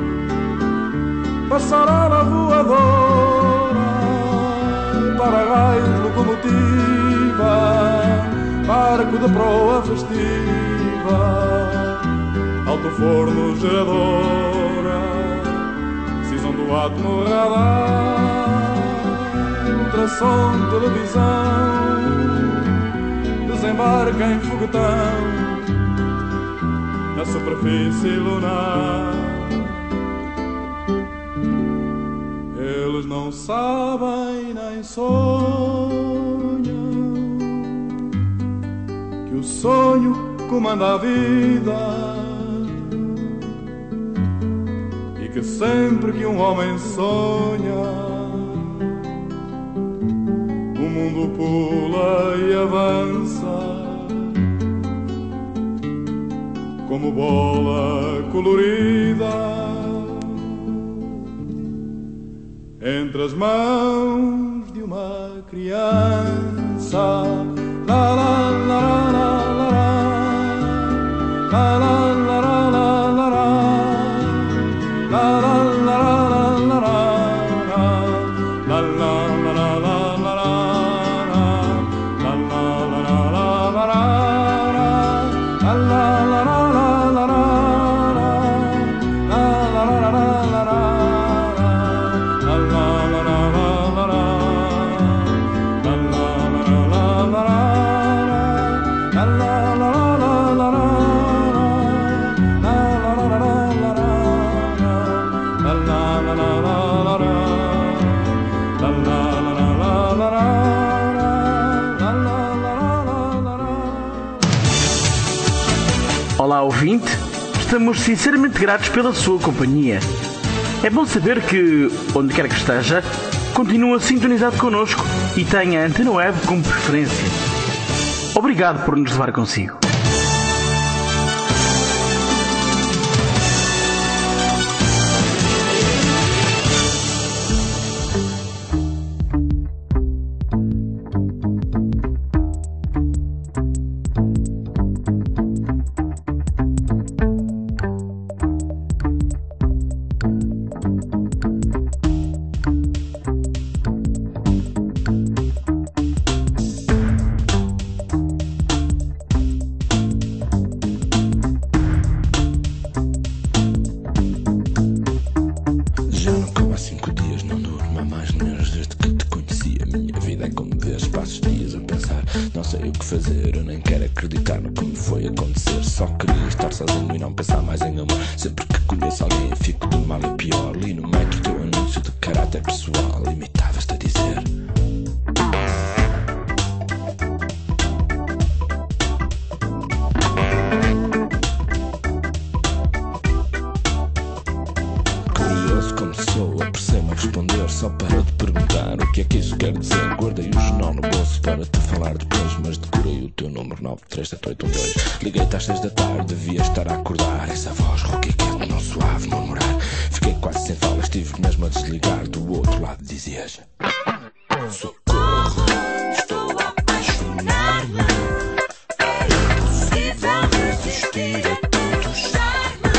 [SPEAKER 3] passarola voadora, para-raios, locomotiva, barco de proa festiva, alto forno, geradora, cisão do átomo, radar, ultrassom, televisão, desembarca em foguetão na superfície lunar. Eles não sabem nem sonham que o sonho comanda a vida e que sempre que um homem sonha o mundo pula e avança como bola colorida entre as mãos de uma criança. La la la la la la la la la la la la
[SPEAKER 1] Olá, ouvinte. Estamos sinceramente gratos pela sua companhia. É bom saber que, onde quer que esteja, continua sintonizado connosco e tenha a Antena Web como preferência. Obrigado por nos levar consigo.
[SPEAKER 9] Liguei-te às 6 da tarde, devia estar a acordar. Essa voz roquiquete não suave murmurar. Fiquei quase sem falas, estive mesmo a desligar. Do outro lado dizias: socorro, estou a apaixonar-me. É impossível resistir a tanto charme.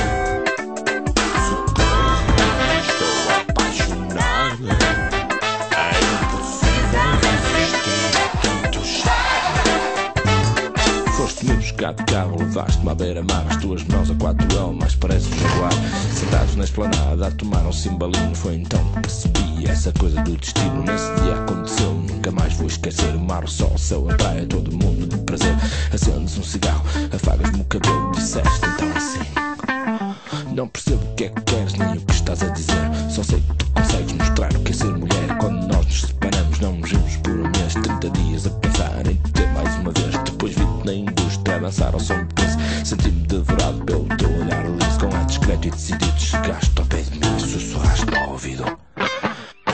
[SPEAKER 9] Socorro, estou a apaixonar-me. É impossível resistir a tanto charme. Foste-me buscar de carro, levaste-me à beira-mar. As tuas mãos a 4L, mais parece um jaguar. Sentados na esplanada a tomar um cimbalinho. Foi então que percebi essa coisa do destino. Nesse dia aconteceu, nunca mais vou esquecer. O mar, o sol, o céu, a praia, todo mundo de prazer. Acendes um cigarro, afagas-me o cabelo. Disseste então assim: não percebo o que é que queres nem o que estás a dizer. Só sei que tu consegues mostrar o que é ser mulher. Quando nós nos separamos não nos vimos por um mês. 30 dias a pensar em te ter mais uma vez. Depois vi-te na indústria a dançar ao som de Kiss. Senti-me devorado pelo teu olhar liso. Com ar discreto e decidido chegaste ao pé de mim e sussurraste ao ouvido: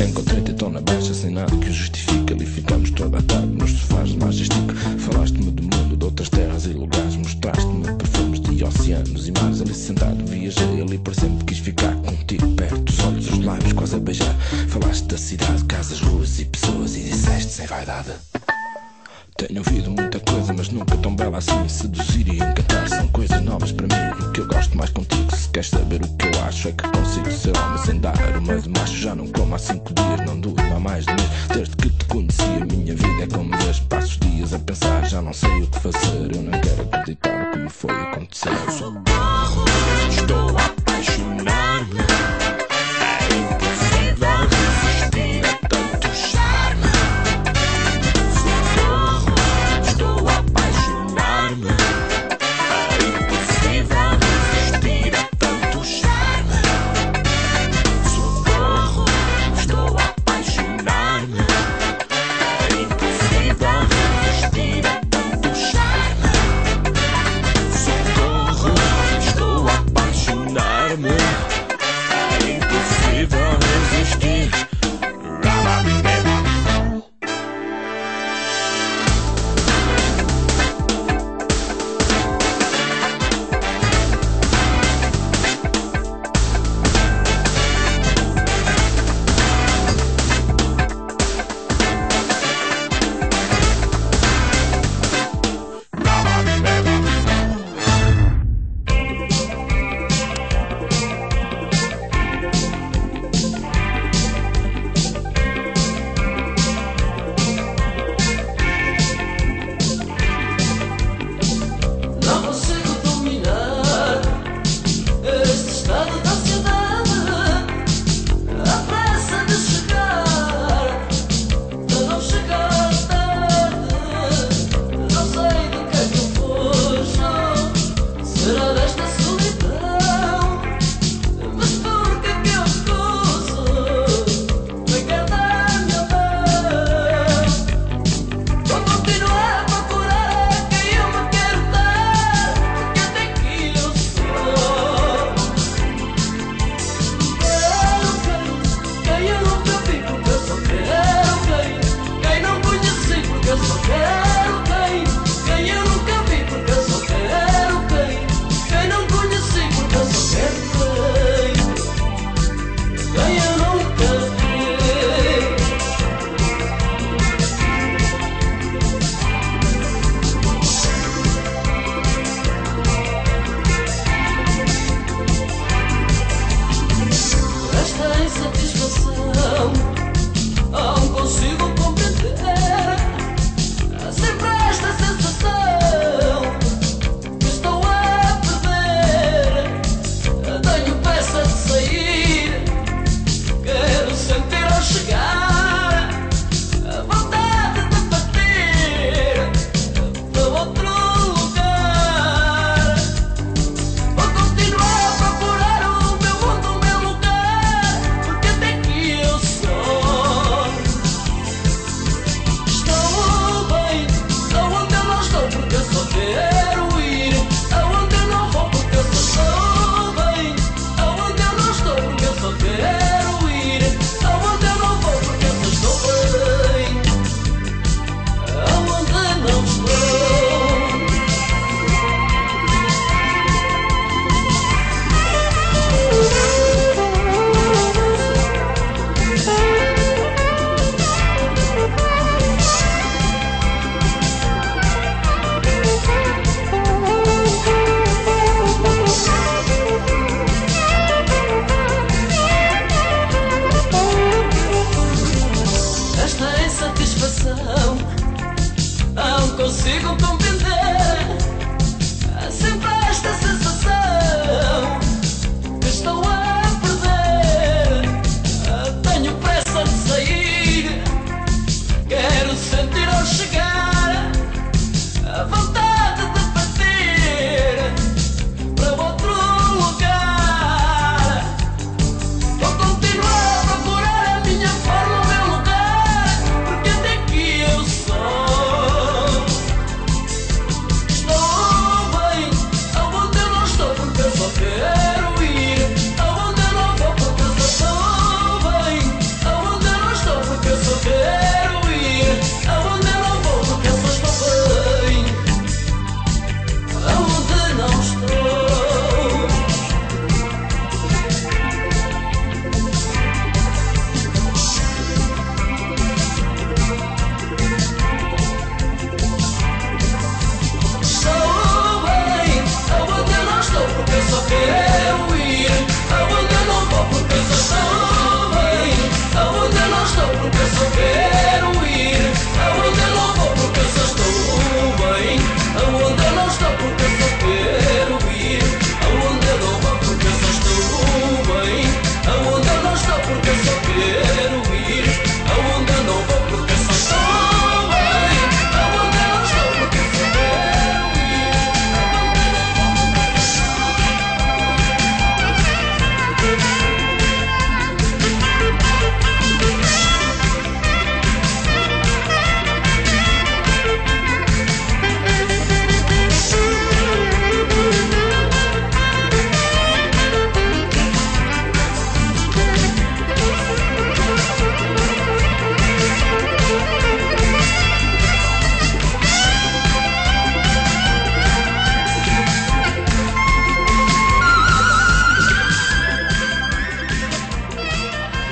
[SPEAKER 9] Encontrei-te então na baixa sem nada que o justifique. Ali ficamos toda a tarde nos sofás de Majestic. Falaste-me do mundo, de outras terras e lugares. Mostraste-me perfumes de oceanos e mares. Ali sentado viajei, ali para sempre quis ficar contigo perto. Os olhos, os lábios quase a beijar. Falaste da cidade, casas, ruas e pessoas. E disseste sem vaidade: tenho ouvido muita coisa, mas nunca tão bela assim. Seduzir e encantar são coisas novas para mim. O que eu gosto mais contigo, se queres saber o que eu acho, é que consigo ser homem sem dar uma de macho. Já não como há 5 dias, não durmo há mais de mês. Desde que te conheci a minha vida é como vês. Passo os dias a pensar, já não sei o que fazer. Eu não quero acreditar o que me foi acontecer. Socorro, estou a apaixonar-me. É impossível resistir a tanto charme. Estou a apaixonar-me. É impossível resistir a tanto charme. Socorro, estou a apaixonar-me. É impossível resistir a tanto charme. Socorro, estou a apaixonar-me. É impossível resistir.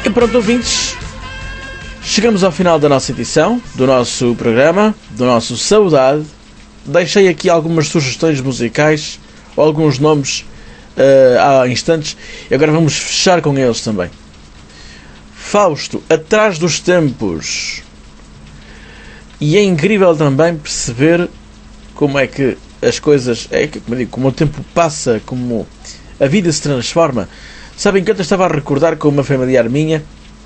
[SPEAKER 1] E pronto, ouvintes, chegamos ao final da nossa edição, do nosso programa, do nosso Saudade. Deixei aqui algumas sugestões musicais, alguns nomes há instantes, e agora vamos fechar com eles também. Fausto, Atrás dos Tempos. E é incrível também perceber como é que as coisas, como eu digo, como o tempo passa, como a vida se transforma. Sabem que eu estava a recordar com uma familiar minha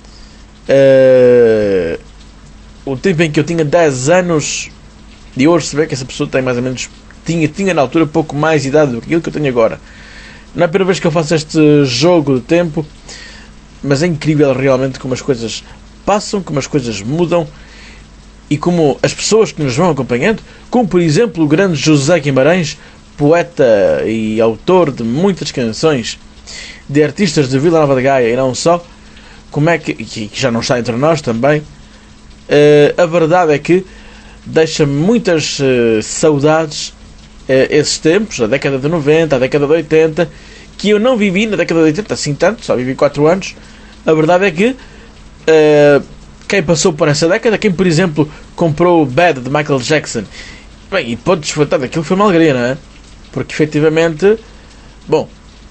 [SPEAKER 1] o tempo em que eu tinha 10 anos e hoje se vê que essa pessoa tem mais ou menos tinha na altura pouco mais idade do que aquilo que eu tenho agora. Não é a primeira vez que eu faço este jogo de tempo, mas é incrível realmente como as coisas passam, como as coisas mudam e como as pessoas que nos vão acompanhando, como por exemplo o grande José Guimarães, poeta e autor de muitas canções de artistas de Vila Nova de Gaia e não só, como é que já não está entre nós também, a verdade é que deixa muitas saudades esses tempos, a década de 90, a década de 80, que eu não vivi na década de 80 assim tanto, só vivi 4 anos. A verdade é que quem passou por essa década, quem por exemplo comprou o Bad de Michael Jackson, bem, e pode desfrutar daquilo, foi uma alegria, não é? Porque efetivamente, bom,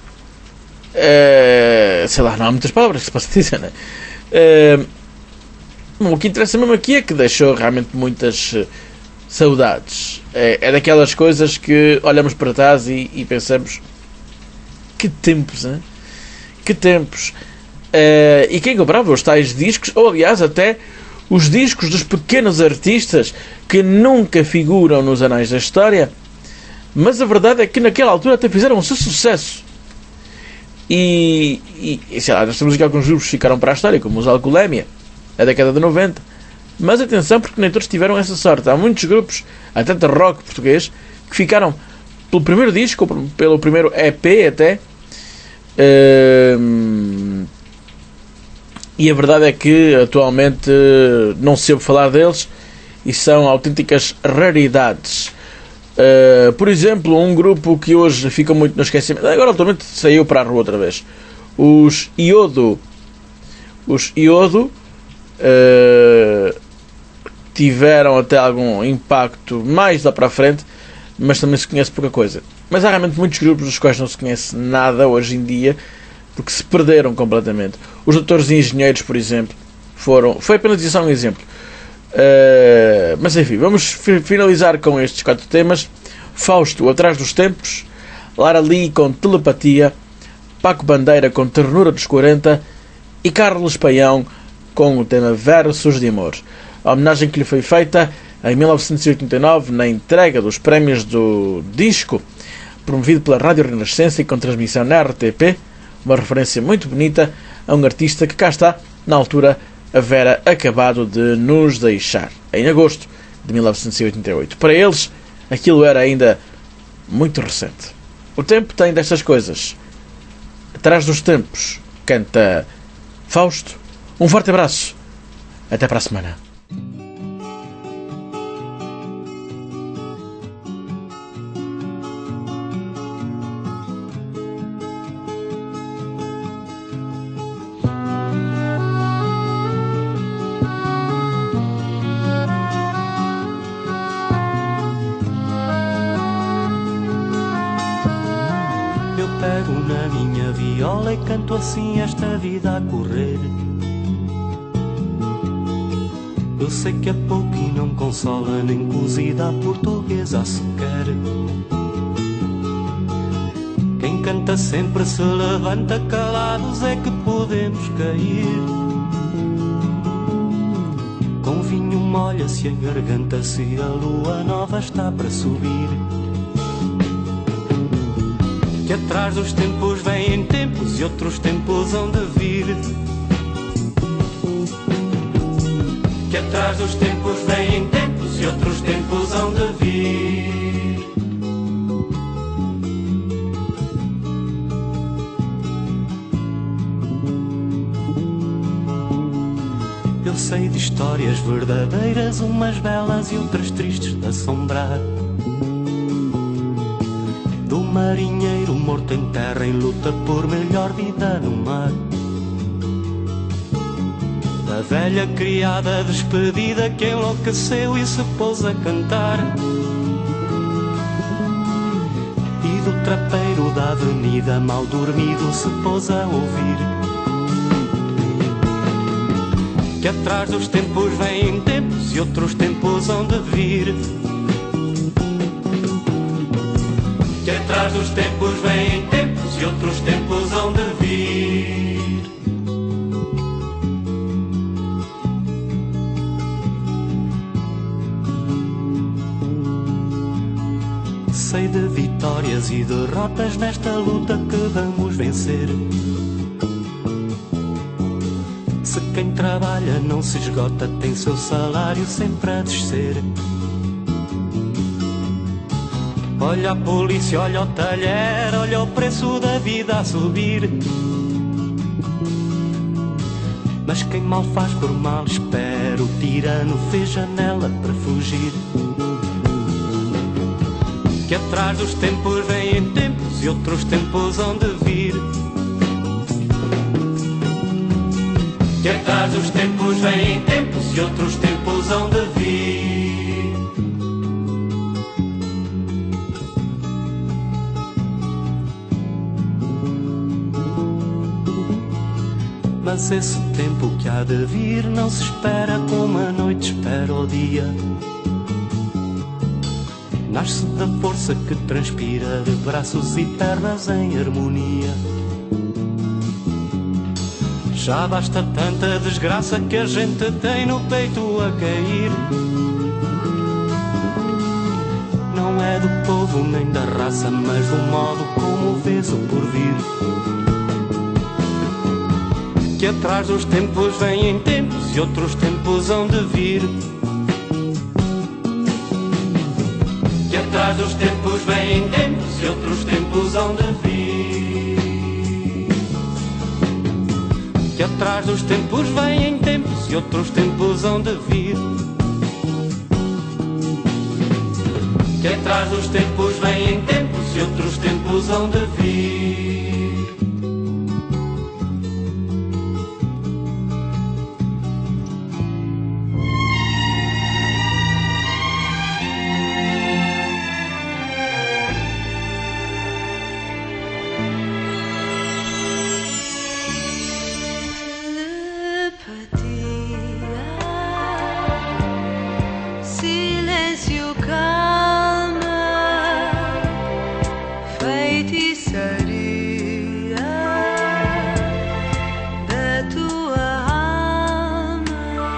[SPEAKER 1] sei lá, não há muitas palavras que se possa dizer, não é? O que interessa mesmo aqui é que deixou realmente muitas saudades. É daquelas coisas que olhamos para trás e pensamos, que tempos, hein? Que tempos. E quem comprava os tais discos, ou aliás até os discos dos pequenos artistas que nunca figuram nos anais da história, mas a verdade é que naquela altura até fizeram o seu sucesso. E sei lá, nós temos aqui alguns grupos que ficaram para a história, como os Alcoolemia, a década de 90. Mas atenção, porque nem todos tiveram essa sorte. Há muitos grupos, até de rock português, que ficaram pelo primeiro disco, pelo primeiro EP até. E a verdade é que atualmente não se ouve falar deles e são autênticas raridades. Por exemplo, um grupo que hoje fica muito no esquecimento, agora atualmente saiu para a rua outra vez, os Iodo. Os Iodo tiveram até algum impacto mais lá para a frente, mas também se conhece pouca coisa. Mas há realmente muitos grupos dos quais não se conhece nada hoje em dia, porque se perderam completamente. Os Doutores e Engenheiros, por exemplo, foi apenas isso um exemplo. Mas enfim, vamos finalizar com estes 4 temas. Fausto, Atrás dos Tempos, Lara Lee com Telepatia, Paco Bandeira com Ternura dos 40 e Carlos Paião com o tema Versos de Amor. A homenagem que lhe foi feita em 1989 na entrega dos prémios do disco, promovido pela Rádio Renascença e com transmissão na RTP, uma referência muito bonita a um artista que cá está, na altura, havera acabado de nos deixar, em agosto de 1988. Para eles, aquilo era ainda muito recente. O tempo tem destas coisas. Atrás dos Tempos, canta Fausto. Um forte abraço. Até para a semana.
[SPEAKER 8] Eu pego na minha viola e canto assim esta vida a correr. Eu sei que é pouco e não consola, nem cozida a portuguesa sequer. Quem canta sempre se levanta, calados é que podemos cair. Com vinho molha-se a garganta se a lua nova está para subir. Que atrás dos tempos vêm tempos e outros tempos hão de vir. Que atrás dos tempos vêm tempos e outros tempos hão de vir. Eu sei de histórias verdadeiras, umas belas e outras tristes de assombrar. Do marinheiro morto em terra em luta por melhor vida no mar. da velha criada despedida que enlouqueceu e se pôs a cantar, e do trapeiro da avenida mal dormido se pôs a ouvir que atrás dos tempos vêm tempos e outros tempos hão de vir, que atrás dos tempos vêm tempos e outros tempos hão de vir. Sei de vitórias e derrotas nesta luta que vamos vencer. Se quem trabalha não se esgota, tem seu salário sempre a descer. Olha a polícia, olha o talher, olha o preço da vida a subir. Mas quem mal faz por mal espera, o tirano fez janela para fugir. Que atrás dos tempos vêm tempos e outros tempos hão de vir. Que atrás dos tempos vêm tempos e outros tempos hão de vir. Mas esse tempo que há de vir não se espera como a noite espera o dia. Nasce da força que transpira de braços e pernas em harmonia. Já basta tanta desgraça que a gente tem no peito a cair. Não é do povo nem da raça, mas do modo como vês o porvir. Que atrás dos tempos vêm tempos e outros tempos hão de vir. Que atrás dos tempos vêm tempos e outros tempos hão de vir. Que atrás dos tempos vêm tempos e outros tempos hão de vir. Que atrás dos tempos vêm tempos e outros tempos hão de vir.
[SPEAKER 4] Silêncio calma, feitiçaria da tua alma,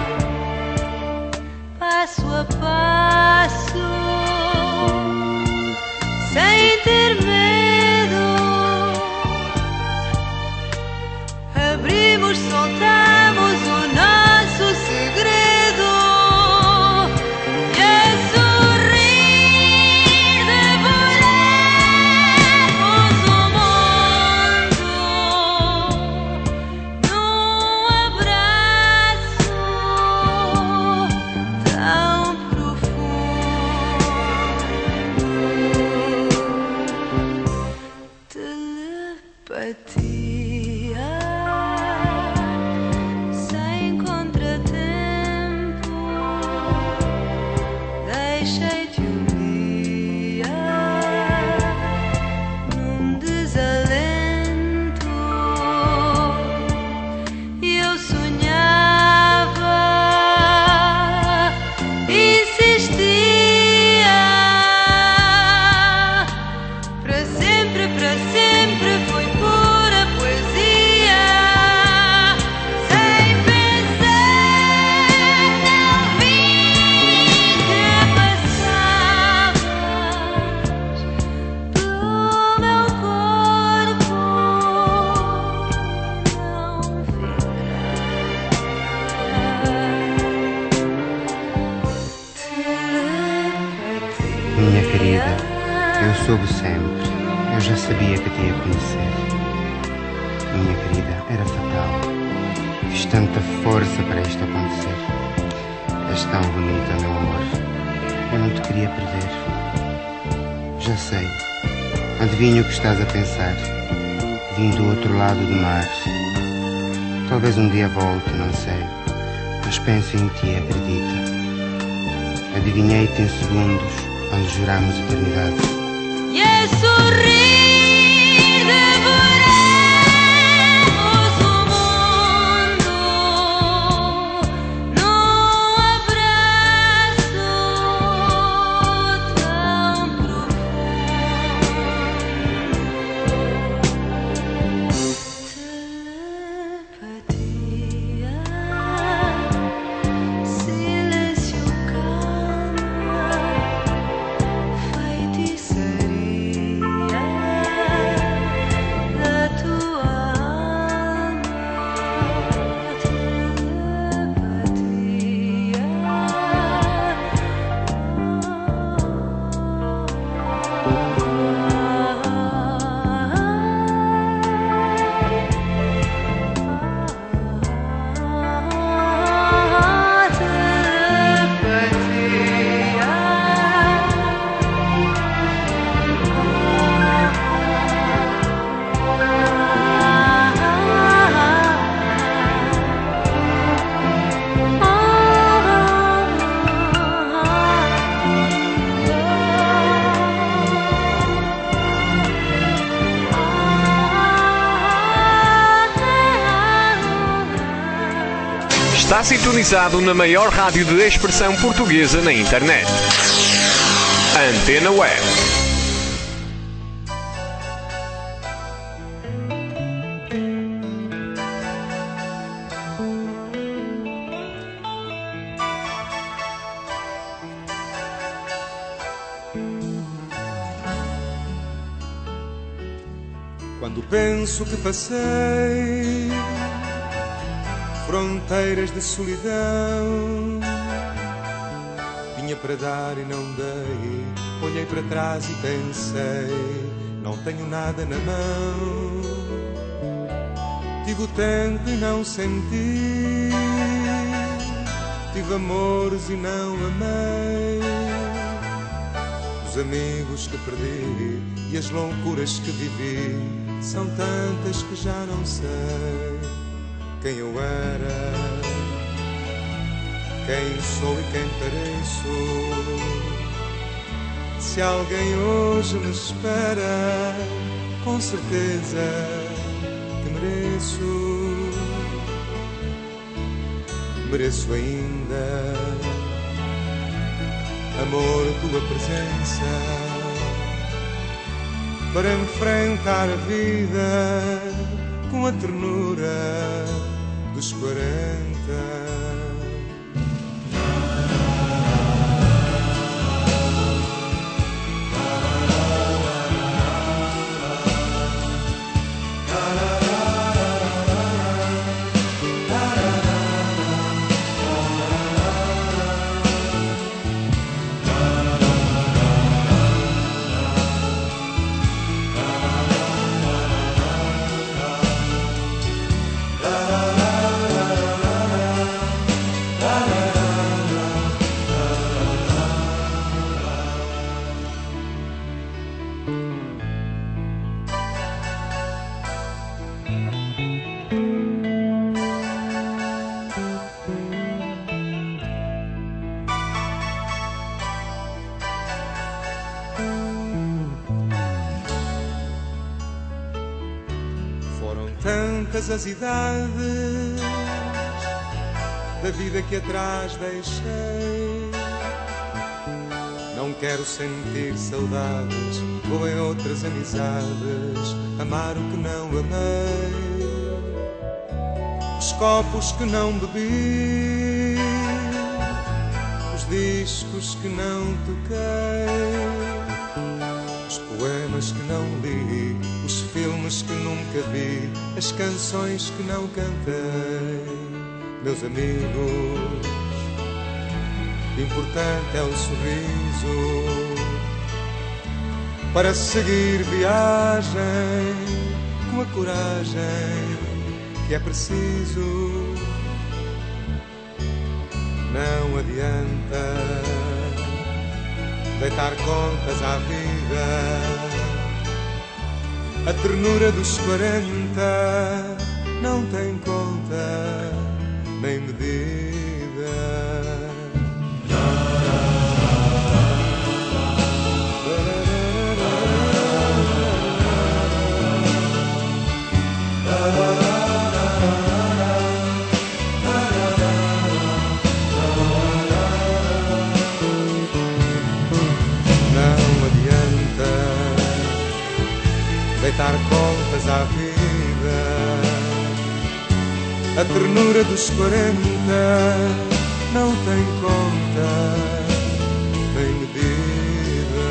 [SPEAKER 4] passo a passo, sem ter medo, abrimos, soltamos o nosso segredo. Sem contratempo, deixei-te um dia num desalento. Eu sonhava, insistia, para sempre foi pura poesia. Sem pensar, não vi que passavas pelo meu corpo, não ficar.
[SPEAKER 10] Minha querida, eu soube sempre. Eu já sabia que te ia conhecer. Minha querida, era fatal. Fiz tanta força para isto acontecer. És tão bonita, meu amor. Eu não te queria perder. Já sei. Adivinho o que estás a pensar. Vim do outro lado do mar. Talvez um dia volte, não sei. Mas penso em ti, acredita. Adivinhei-te em segundos, quando jurámos eternidade.
[SPEAKER 4] E a sorrir devoramos o mundo num abraço tão profundo. Silêncio calmo, feitiçaria da tua alma,
[SPEAKER 11] Está sintonizado na maior rádio de expressão portuguesa na internet. Antena Web.
[SPEAKER 3] Quando penso que passei fronteiras de solidão, tinha para dar e não dei. Olhei para trás e pensei, não tenho nada na mão. Tive o tempo e não senti, tive amores e não amei. Os amigos que perdi e as loucuras que vivi são tantas que já não sei quem eu era, quem sou e quem pareço. Se alguém hoje me espera, com certeza que mereço ainda, amor, tua presença, para enfrentar a vida com a ternura dos 40. Tantas as idades da vida que atrás deixei. Não quero sentir saudades ou em outras amizades amar o que não amei. Os copos que não bebi, os discos que não toquei, os poemas que não li, os filmes que nunca vi, as canções que não cantei. Meus amigos, importante é o sorriso para seguir viagem com a coragem que é preciso. Não adianta deitar contas à vida. A ternura dos 40 não tem conta nem medida. Não adianta deitar contas à vida. A ternura dos 40 não tem conta nem medida.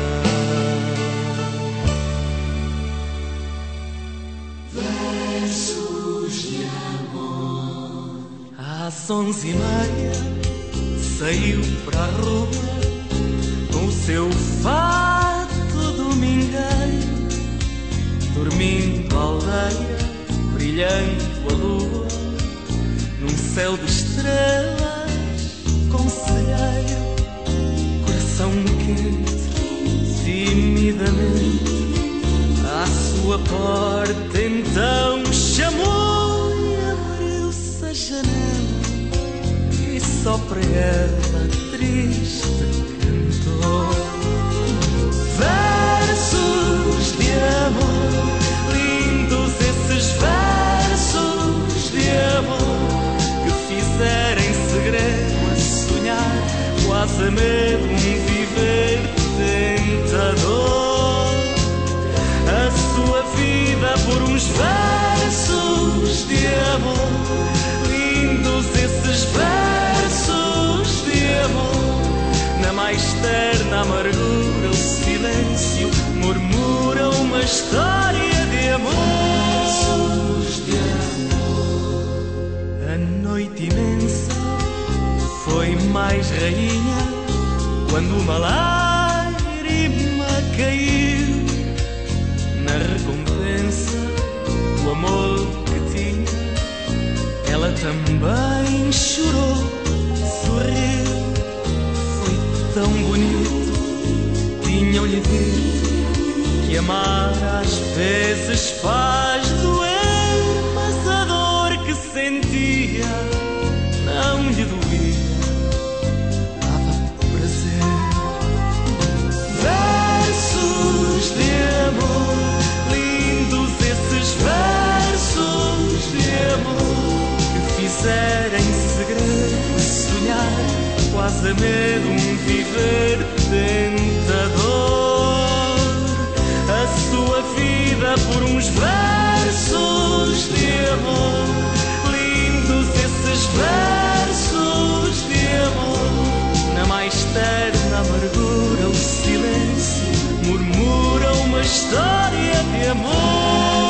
[SPEAKER 8] Versos de amor. Às 11h30 saiu para a rua com o seu fato domingueiro, dormindo a aldeia, brilhando a lua num céu de estrelas, conselheiro, coração quente, timidamente à sua porta então chamou e abriu-se a janela e só para ela triste cantou versos de amor, lindos esses versos de amor que fizeram em segredo a sonhar, quase a medo um viver tentador, a sua vida por uns versos de amor, lindos esses versos de amor, na mais terna amargura o silêncio murmura uma história de amor. A noite imensa foi mais rainha quando uma lágrima caiu na recompensa do amor que tinha. Ela também chorou, sorriu, foi tão bonito. Tinham-lhe dito que amar às vezes faz doer, mas a dor que sentia não lhe doía, dava prazer. Versos de amor, lindos esses versos de amor que fizeram em segredo sonhar, quase a medo um viver tentador, a sua vida por uns versos de amor, lindos esses versos de amor, na mais terna amargura o silêncio murmura uma história de amor.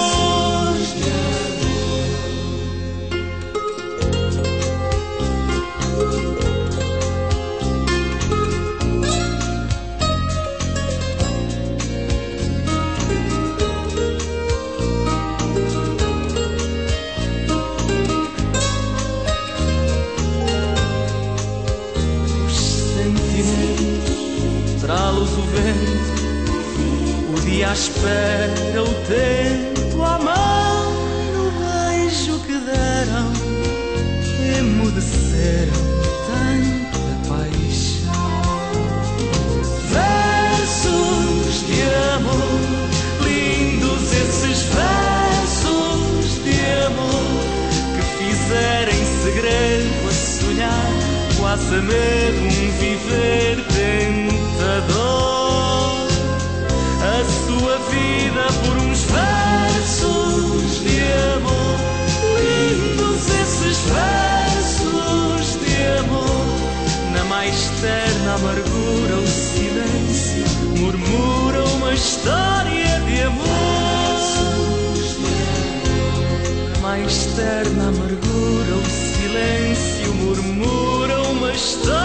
[SPEAKER 8] Trá-los o vento, o dia à espera, o tempo à mão, no beijo que deram, emudeceram tanta paixão. Versos de amor, lindos esses versos de amor que fizeram em segredo a sonhar, quase a medo um viver tentador, a sua vida por uns versos de amor, lindos esses versos de amor, na mais terna amargura o silêncio murmura uma história de amor, na mais terna amargura o silêncio murmura uma história